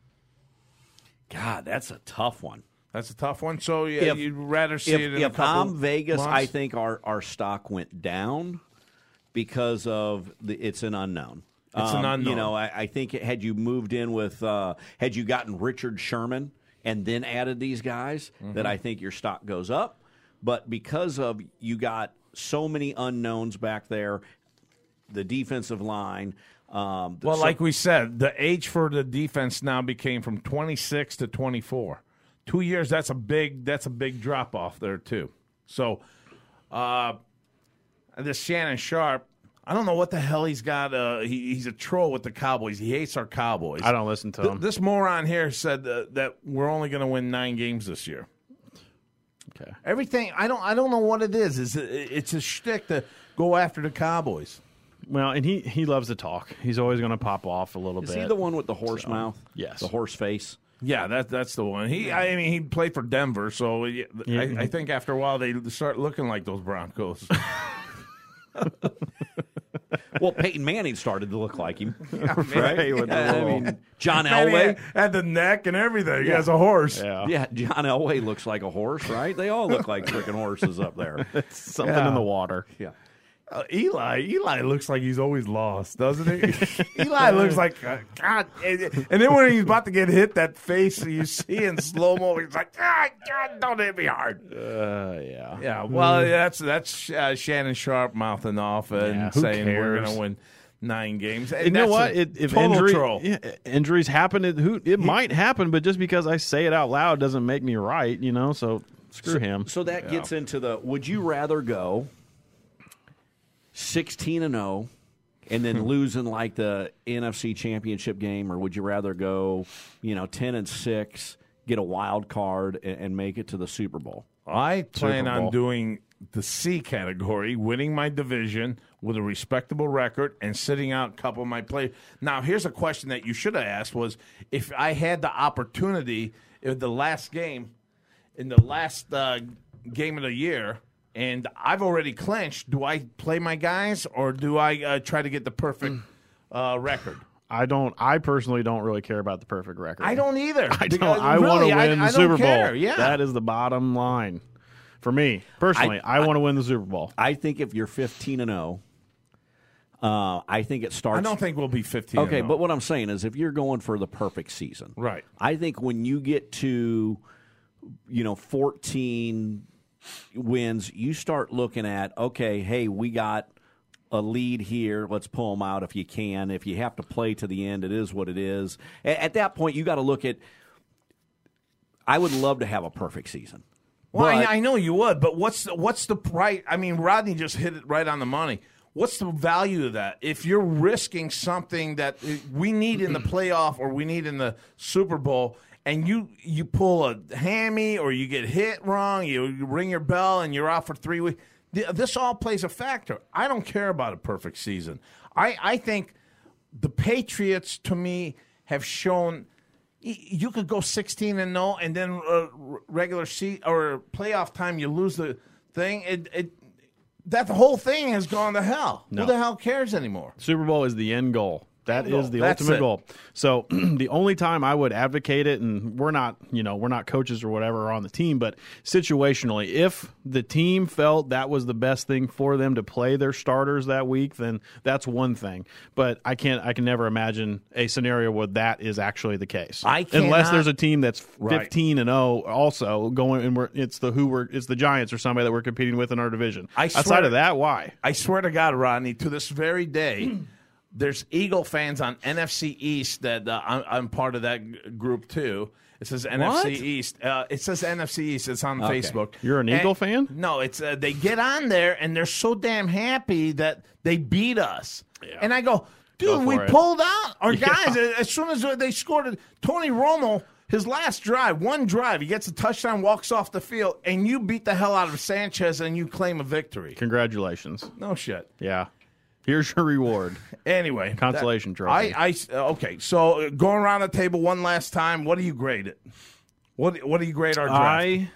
S4: God, that's a tough one.
S2: That's a tough one. So yeah,
S4: If-
S2: you'd rather see
S4: if,
S2: it in a
S4: if
S2: couple
S4: I'm Vegas,
S2: months?
S4: I think our, our stock went down because of the, it's an unknown.
S2: It's an
S4: Um,
S2: unknown.
S4: You know, I, I think had you moved in with, uh, had you gotten Richard Sherman and then added these guys,
S2: Mm-hmm.
S4: that I think your stock goes up. But because of you got so many unknowns back there, the defensive line. Um,
S2: Well,
S4: so-
S2: like we said, the age for the defense now became from twenty-six to twenty-four. Two years. That's a big. That's a big drop off there too. So, uh, this Shannon Sharp. I don't know what the hell he's got. Uh, he, he's a troll with the Cowboys. He hates our Cowboys.
S3: I don't listen to
S2: Th-
S3: them.
S2: This moron here said uh, that we're only going to win nine games this year.
S3: Okay.
S2: Everything. I don't. I don't know what it is. Is it, it's a shtick to go after the Cowboys.
S3: Well, and he he loves to talk. He's always going to pop off a little
S4: is
S3: bit.
S4: he the one with the horse mouth?
S3: yes.
S4: The horse face?
S2: Yeah, that that's the one. He, I mean, he played for Denver, so yeah,
S3: Yeah.
S2: I, I think after a while they start looking like those Broncos.
S4: Well, Peyton Manning started to look like him.
S3: Right, with the
S4: I
S3: little-
S4: mean, John
S2: Man, he
S4: Elway.
S2: had, had the neck and everything. He has a horse.
S3: yeah.
S4: Yeah, John Elway looks like a horse, right? They all look like freaking horses up there.
S3: Something
S2: Yeah.
S3: in the water.
S4: Yeah.
S2: Uh, Eli, Eli looks like he's always lost, doesn't he? Eli looks like uh, God. And, and then when he's about to get hit, that face you see in slow mo, he's like, ah, God, don't hit me hard.
S3: Uh, yeah.
S2: Yeah, well, that's that's uh, Shannon Sharp mouthing off and
S3: Yeah, who
S2: saying we're
S3: cares?
S2: going to win nine games. And
S3: You know
S2: that's
S3: what?
S2: a
S3: It, if
S2: total
S3: injury,
S2: troll.
S3: yeah, injuries happen, it, who, it might happen, but just because I say it out loud doesn't make me right, you know? So screw him.
S4: So that gets into the would you rather go sixteen and oh and then lose in like the N F C Championship game, or would you rather go, you know, ten and six, get a wild card and, and make it to the Super Bowl?
S2: I plan
S3: Super
S2: on
S3: Bowl.
S2: doing the C category, winning my division with a respectable record and sitting out a couple of my players. Now, here's a question that you should have asked was, if I had the opportunity in the last game, in the last uh, game of the year, and I've already clinched, do I play my guys or do I uh, try to get the perfect uh, record?
S3: I don't. I personally don't really care about the perfect record.
S2: I don't either.
S3: I don't.
S2: Because,
S3: I
S2: really,
S3: want to win
S2: I,
S3: the
S2: I
S3: Super
S2: care.
S3: Bowl.
S2: Yeah.
S3: That is the bottom line for me personally. I,
S4: I,
S3: I want to win the Super Bowl.
S4: I think if you're fifteen and oh, uh, I think it starts.
S2: I don't think we'll be fifteen.
S4: Okay,
S2: and
S4: but what I'm saying is, if you're going for the perfect season,
S2: right?
S4: I think when you get to, you know, fourteen wins, you start looking at, okay, hey, we got a lead here. Let's pull them out if you can. If you have to play to the end, it is what it is. At that point, you got to look at. I would love to have a perfect season.
S2: Well,
S4: but,
S2: I, I know you would, but what's the, what's the price? I mean, Rodney just hit it right on the money. What's the value of that? If you're risking something that we need in the playoff or we need in the Super Bowl, and you you pull a hammy or you get hit wrong, you, you ring your bell and you're out for three weeks. This all plays a factor. I don't care about a perfect season. I, I think the Patriots, to me, have shown you could go sixteen and oh, and then uh, regular seat or playoff time you lose the thing. It, it that whole thing has gone to hell.
S3: No.
S2: Who the hell cares anymore?
S3: Super Bowl is the end goal. That
S2: End
S3: is
S2: goal.
S3: the
S2: That's
S3: ultimate
S2: it.
S3: goal. So the only time I would advocate it, and we're not, you know, we're not coaches or whatever on the team, but situationally, if the team felt that was the best thing for them to play their starters that week, then that's one thing. But I can't, I can never imagine a scenario where that is actually the case.
S2: I
S3: unless
S2: cannot-
S3: there's a team that's
S2: Right.
S3: fifteen and oh also going, and we're it's the who we're it's the Giants or somebody that we're competing with in our division.
S2: I swear-
S3: Outside of that, why?
S2: I swear to God, Rodney, to this very day, there's Eagle fans on N F C East that uh, I'm, I'm part of that g- group too. It says N F C East. Uh, it says N F C East. It's on
S4: Okay.
S2: Facebook.
S3: You're an
S2: And-
S3: Eagle fan?
S2: No, it's uh, they get on there and they're so damn happy that they beat us. And I go, dude,
S3: Go for
S2: we
S3: it.
S2: pulled out. Our
S3: Yeah.
S2: guys, as soon as they scored, Tony Romo, his last drive, one drive, he gets a touchdown, walks off the field, and you beat the hell out of Sanchez and you claim a victory.
S3: Congratulations.
S2: No shit.
S3: Yeah. Here's your reward.
S2: Anyway,
S3: Consolation
S2: that-
S3: trophy.
S2: I, I, okay. So uh, going around the table one last time. What do you grade it? What What do you grade our draft?
S3: I,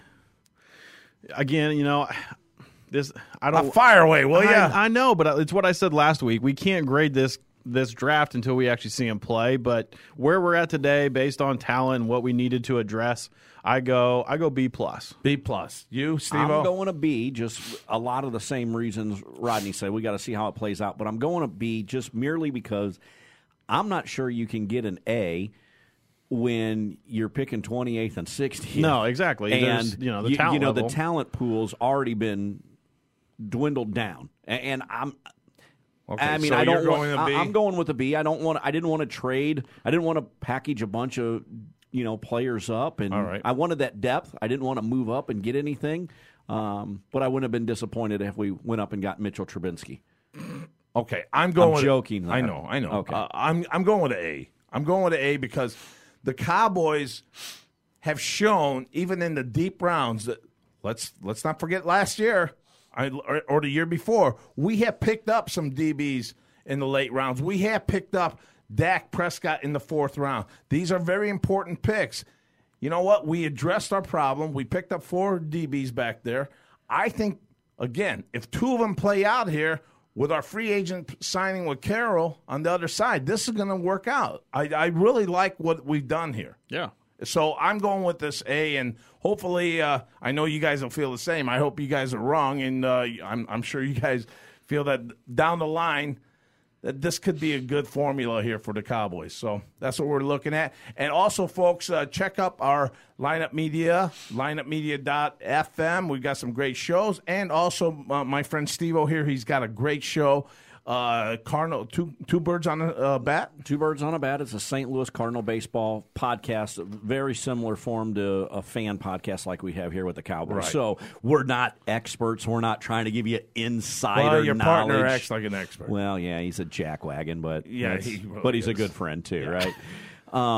S3: again, you know, this I
S2: Uh,
S3: don't
S2: fire away, will
S3: I,
S2: ya?
S3: I know, but it's what I said last week. We can't grade this this draft until we actually see him play. But where we're at today, based on talent and what we needed to address, I go I go B plus.
S2: B plus. You, Steve?
S4: I'm going to B, just a lot of the same reasons Rodney said. We got to see how it plays out. But I'm going to B just merely because I'm not sure you can get an A when you're picking twenty-eighth and sixtieth.
S3: No, exactly.
S4: And
S3: There's, you know, the
S4: you,
S3: talent
S4: you know
S3: level.
S4: the talent pool's already been dwindled down, and, and I'm.
S2: Okay,
S4: I mean,
S2: so
S4: I don't.
S2: you're
S4: want,
S2: going to B?
S4: I, I'm going with a B. I don't want. I didn't want to trade. I didn't want to package a bunch of you know players up, and
S2: All right.
S4: I wanted that depth. I didn't want to move up and get anything, um, but I wouldn't have been disappointed if we went up and got Mitchell Trubisky.
S2: Okay, I'm going.
S4: I'm
S2: with,
S4: joking there.
S2: I know. I know.
S4: Okay.
S2: Uh, I'm I'm going with an A. I'm going with an A because the Cowboys have shown, even in the deep rounds, that let's let's not forget last year. I, or, or the year before, we have picked up some D Bs in the late rounds. We have picked up Dak Prescott in the fourth round. These are very important picks. You know what? We addressed our problem. We picked up four D Bs back there. I think, again, if two of them play out here with our free agent signing with Carroll on the other side, this is going to work out. I, I really like what we've done here.
S3: Yeah.
S2: So I'm going with this A, and hopefully, uh, I know you guys will feel the same. I hope you guys are wrong, and uh, I'm, I'm sure you guys feel that down the line that this could be a good formula here for the Cowboys. So that's what we're looking at. And also, folks, uh, check up our Lineup Media, lineup media dot f m. We've got some great shows, and also uh, my friend Steve-O here, he's got a great show. Uh, Cardinal, two two birds on a uh, bat.
S4: Two Birds on a Bat. It's a Saint Louis Cardinal baseball podcast, a very similar form to a fan podcast like we have here with the Cowboys.
S2: Right.
S4: So we're not experts. We're not trying to give you insider
S2: Well, your
S4: knowledge.
S2: partner acts like an expert.
S4: Well, yeah, he's a jackwagon, but
S2: Yeah,
S4: that's-
S2: he really
S4: but he's a
S2: is.
S4: good friend too, right? Um,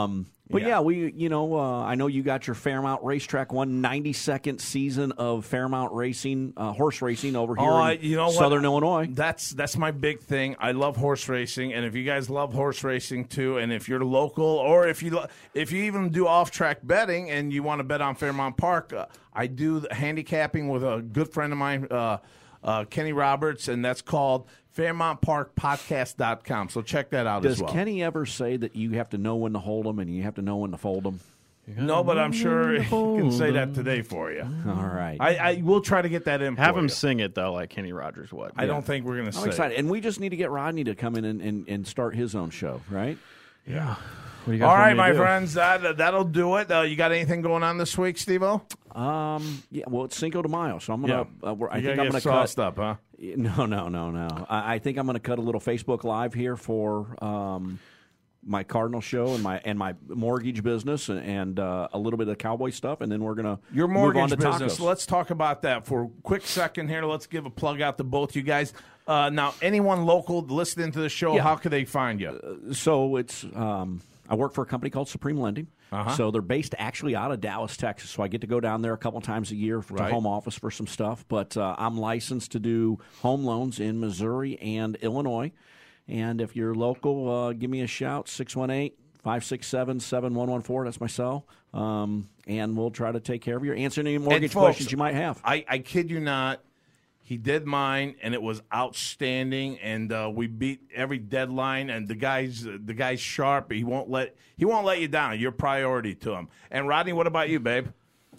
S4: But yeah, yeah we you know uh, I know you got your Fairmount Racetrack one ninety-second season of Fairmount Racing uh, horse racing over here
S2: oh,
S4: in
S2: you know
S4: Southern
S2: what?
S4: Illinois.
S2: That's that's my big thing. I love horse racing, and if you guys love horse racing too, and if you're local or if you if you even do off track betting and you want to bet on Fairmount Park, uh, I do the handicapping with a good friend of mine, uh, uh, Kenny Roberts, and that's called Fairmount Park Podcast dot com. So check that out
S4: Does
S2: as well.
S4: Does Kenny ever say that you have to know when to hold them and you have to know when to fold them?
S2: No, but I'm sure he can say that today for you.
S4: All right.
S2: I, I will try to get that in
S3: Have
S2: for
S3: him
S2: you.
S3: sing it, though, like Kenny Rogers would.
S2: I yeah. don't think we're going to say
S4: I'm excited. And we just need to get Rodney to come in and, and, and start his own show, right?
S3: Yeah.
S2: All right, my friends, that, that'll do it. Uh, you got anything going on this week, Steve-O?
S4: Um, yeah, well, it's Cinco de Mayo, so I'm gonna.
S2: Yeah.
S4: Uh, I
S2: you
S4: think I'm gonna
S2: sauced
S4: cut.
S2: up, huh?
S4: No, no, no, no. I, I think I'm gonna cut a little Facebook Live here for um, my Cardinal show and my and my mortgage business and, and uh, a little bit of Cowboy stuff, and then we're gonna
S2: your
S4: mortgage
S2: move on to business.
S4: tacos.
S2: Let's talk about that for a quick second here. Let's give a plug out to both you guys. Uh, now, anyone local listening to the show, yeah. how could they find you?
S4: Uh, so it's. Um, I work for a company called Supreme Lending.
S2: Uh-huh.
S4: So they're based actually out of Dallas, Texas. So I get to go down there a couple times a year to
S2: right.
S4: home office for some stuff. But uh, I'm licensed to do home loans in Missouri and Illinois. And if you're local, uh, give me a shout, six one eight, five six seven, seven one one four. That's my cell. Um, and we'll try to take care of you. Answer any mortgage
S2: folks,
S4: questions you might have.
S2: I, I kid you not. He did mine, and it was outstanding. And uh, we beat every deadline. And the guy's the guy's sharp. He won't let he won't let you down. You're priority to him. And Rodney, what about you, babe?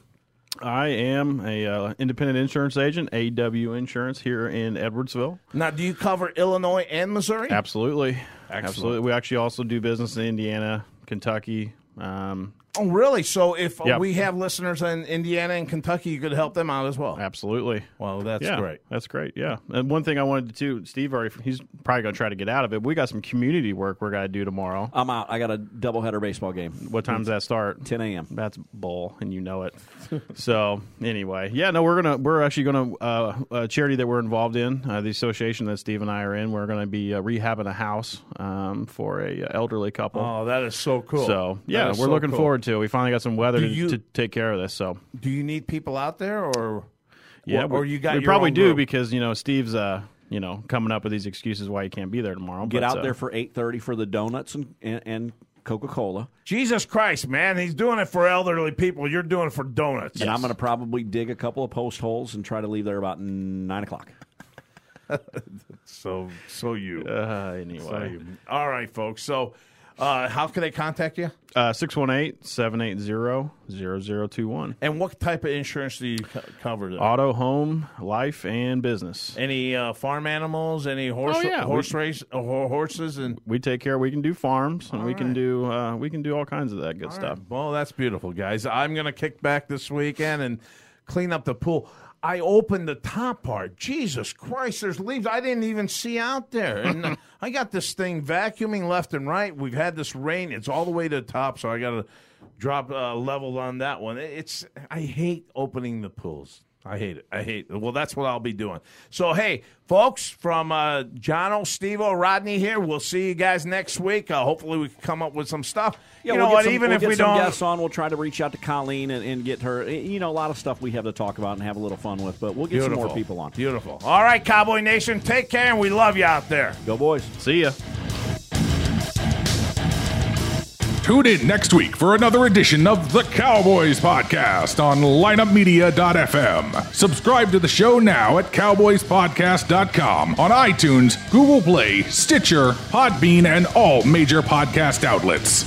S3: I am a uh, independent insurance agent, A W Insurance, here in Edwardsville.
S2: Now, do you cover Illinois and Missouri?
S3: Absolutely,
S2: Excellent.
S3: absolutely. We actually also do business in Indiana, Kentucky. Um,
S2: Oh, really? So if
S3: Yep.
S2: we have listeners in Indiana and Kentucky, you could help them out as well?
S3: Absolutely.
S2: Well, that's
S3: yeah,
S2: great.
S3: That's great, yeah. And one thing I wanted to do, Steve already, he's probably going to try to get out of it. We got some community work we're going to do tomorrow.
S4: I'm out. I got a doubleheader baseball game.
S3: What time does that start?
S4: ten a.m.
S3: That's bull, and you know it. So anyway, yeah, no, we're gonna we're actually gonna uh, a charity that we're involved in, uh, the association that Steve and I are in. We're going to be uh, rehabbing a house um, for a uh, elderly couple.
S2: Oh, that is so cool.
S3: So yeah, we're
S2: so
S3: looking
S2: cool.
S3: forward to it. We finally got some weather to,
S2: you,
S3: to take care of this. So
S2: do you need people out there, or
S3: yeah,
S2: or, or you got
S3: we
S2: your
S3: probably
S2: own
S3: do
S2: group?
S3: because you know Steve's uh you know coming up with these excuses why he can't be there tomorrow.
S4: Get
S3: but,
S4: out
S3: uh,
S4: there for eight thirty for the donuts and, and, and Coca-Cola.
S2: Jesus Christ, man, he's doing it for elderly people. You're doing it for donuts.
S4: And I'm going to probably dig a couple of post holes and try to leave there about nine o'clock.
S2: so so you.
S3: Uh, anyway,
S2: so you. All right, folks. So. Uh, how can they contact you?
S3: Uh, six one eight, seven eight zero, zero zero two one.
S2: And what type of insurance do you co- cover? There?
S3: Auto, home, life, and business.
S2: Any uh, farm animals? Any horse
S3: Oh, yeah.
S2: horse
S3: We-
S2: race uh, ho- horses? And
S3: We take care. We can do farms, and
S2: All
S3: we can
S2: right.
S3: do uh, we can do all kinds of that good
S2: All
S3: stuff.
S2: right. Well, that's beautiful, guys. I'm going to kick back this weekend and clean up the pool. I opened the top part. Jesus Christ, there's leaves I didn't even see out there. And I got this thing vacuuming left and right. We've had this rain. It's all the way to the top, so I got to drop uh, level on that one. It's I hate opening the pools. I hate it. I hate it. Well, that's what I'll be doing. So, hey, folks, from uh, Jono, Steve-O, Rodney here, we'll see you guys next week. Uh, hopefully we can come up with some stuff.
S4: Yeah,
S2: you
S4: we'll
S2: know
S4: get
S2: what?
S4: some,
S2: Even
S4: we'll
S2: if
S4: get
S2: we
S4: some
S2: don't.
S4: guests on, we'll try to reach out to Colleen and, and get her. You know, a lot of stuff we have to talk about and have a little fun with, but we'll get
S2: Beautiful.
S4: some more people on.
S2: Beautiful. All right, Cowboy Nation, take care, and we love you out there.
S4: Go, boys.
S3: See ya.
S1: Tune in next week for another edition of the Cowboys Podcast on lineup media dot f m. Subscribe to the show now at cowboys podcast dot com on iTunes, Google Play, Stitcher, Podbean, and all major podcast outlets.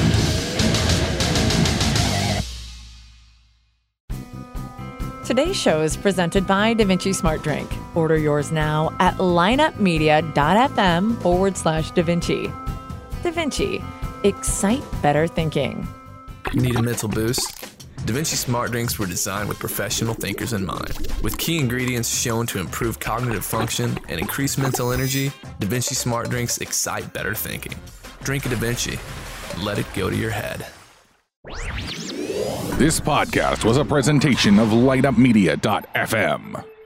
S5: Today's show is presented by DaVinci Smart Drink. Order yours now at lineup media dot f m forward slash DaVinci. DaVinci. Excite better thinking.
S6: Need a mental boost? DaVinci Smart Drinks were designed with professional thinkers in mind. With key ingredients shown to improve cognitive function and increase mental energy, DaVinci Smart Drinks excite better thinking. Drink a DaVinci. Let it go to your head.
S1: This podcast was a presentation of lineup media dot f m.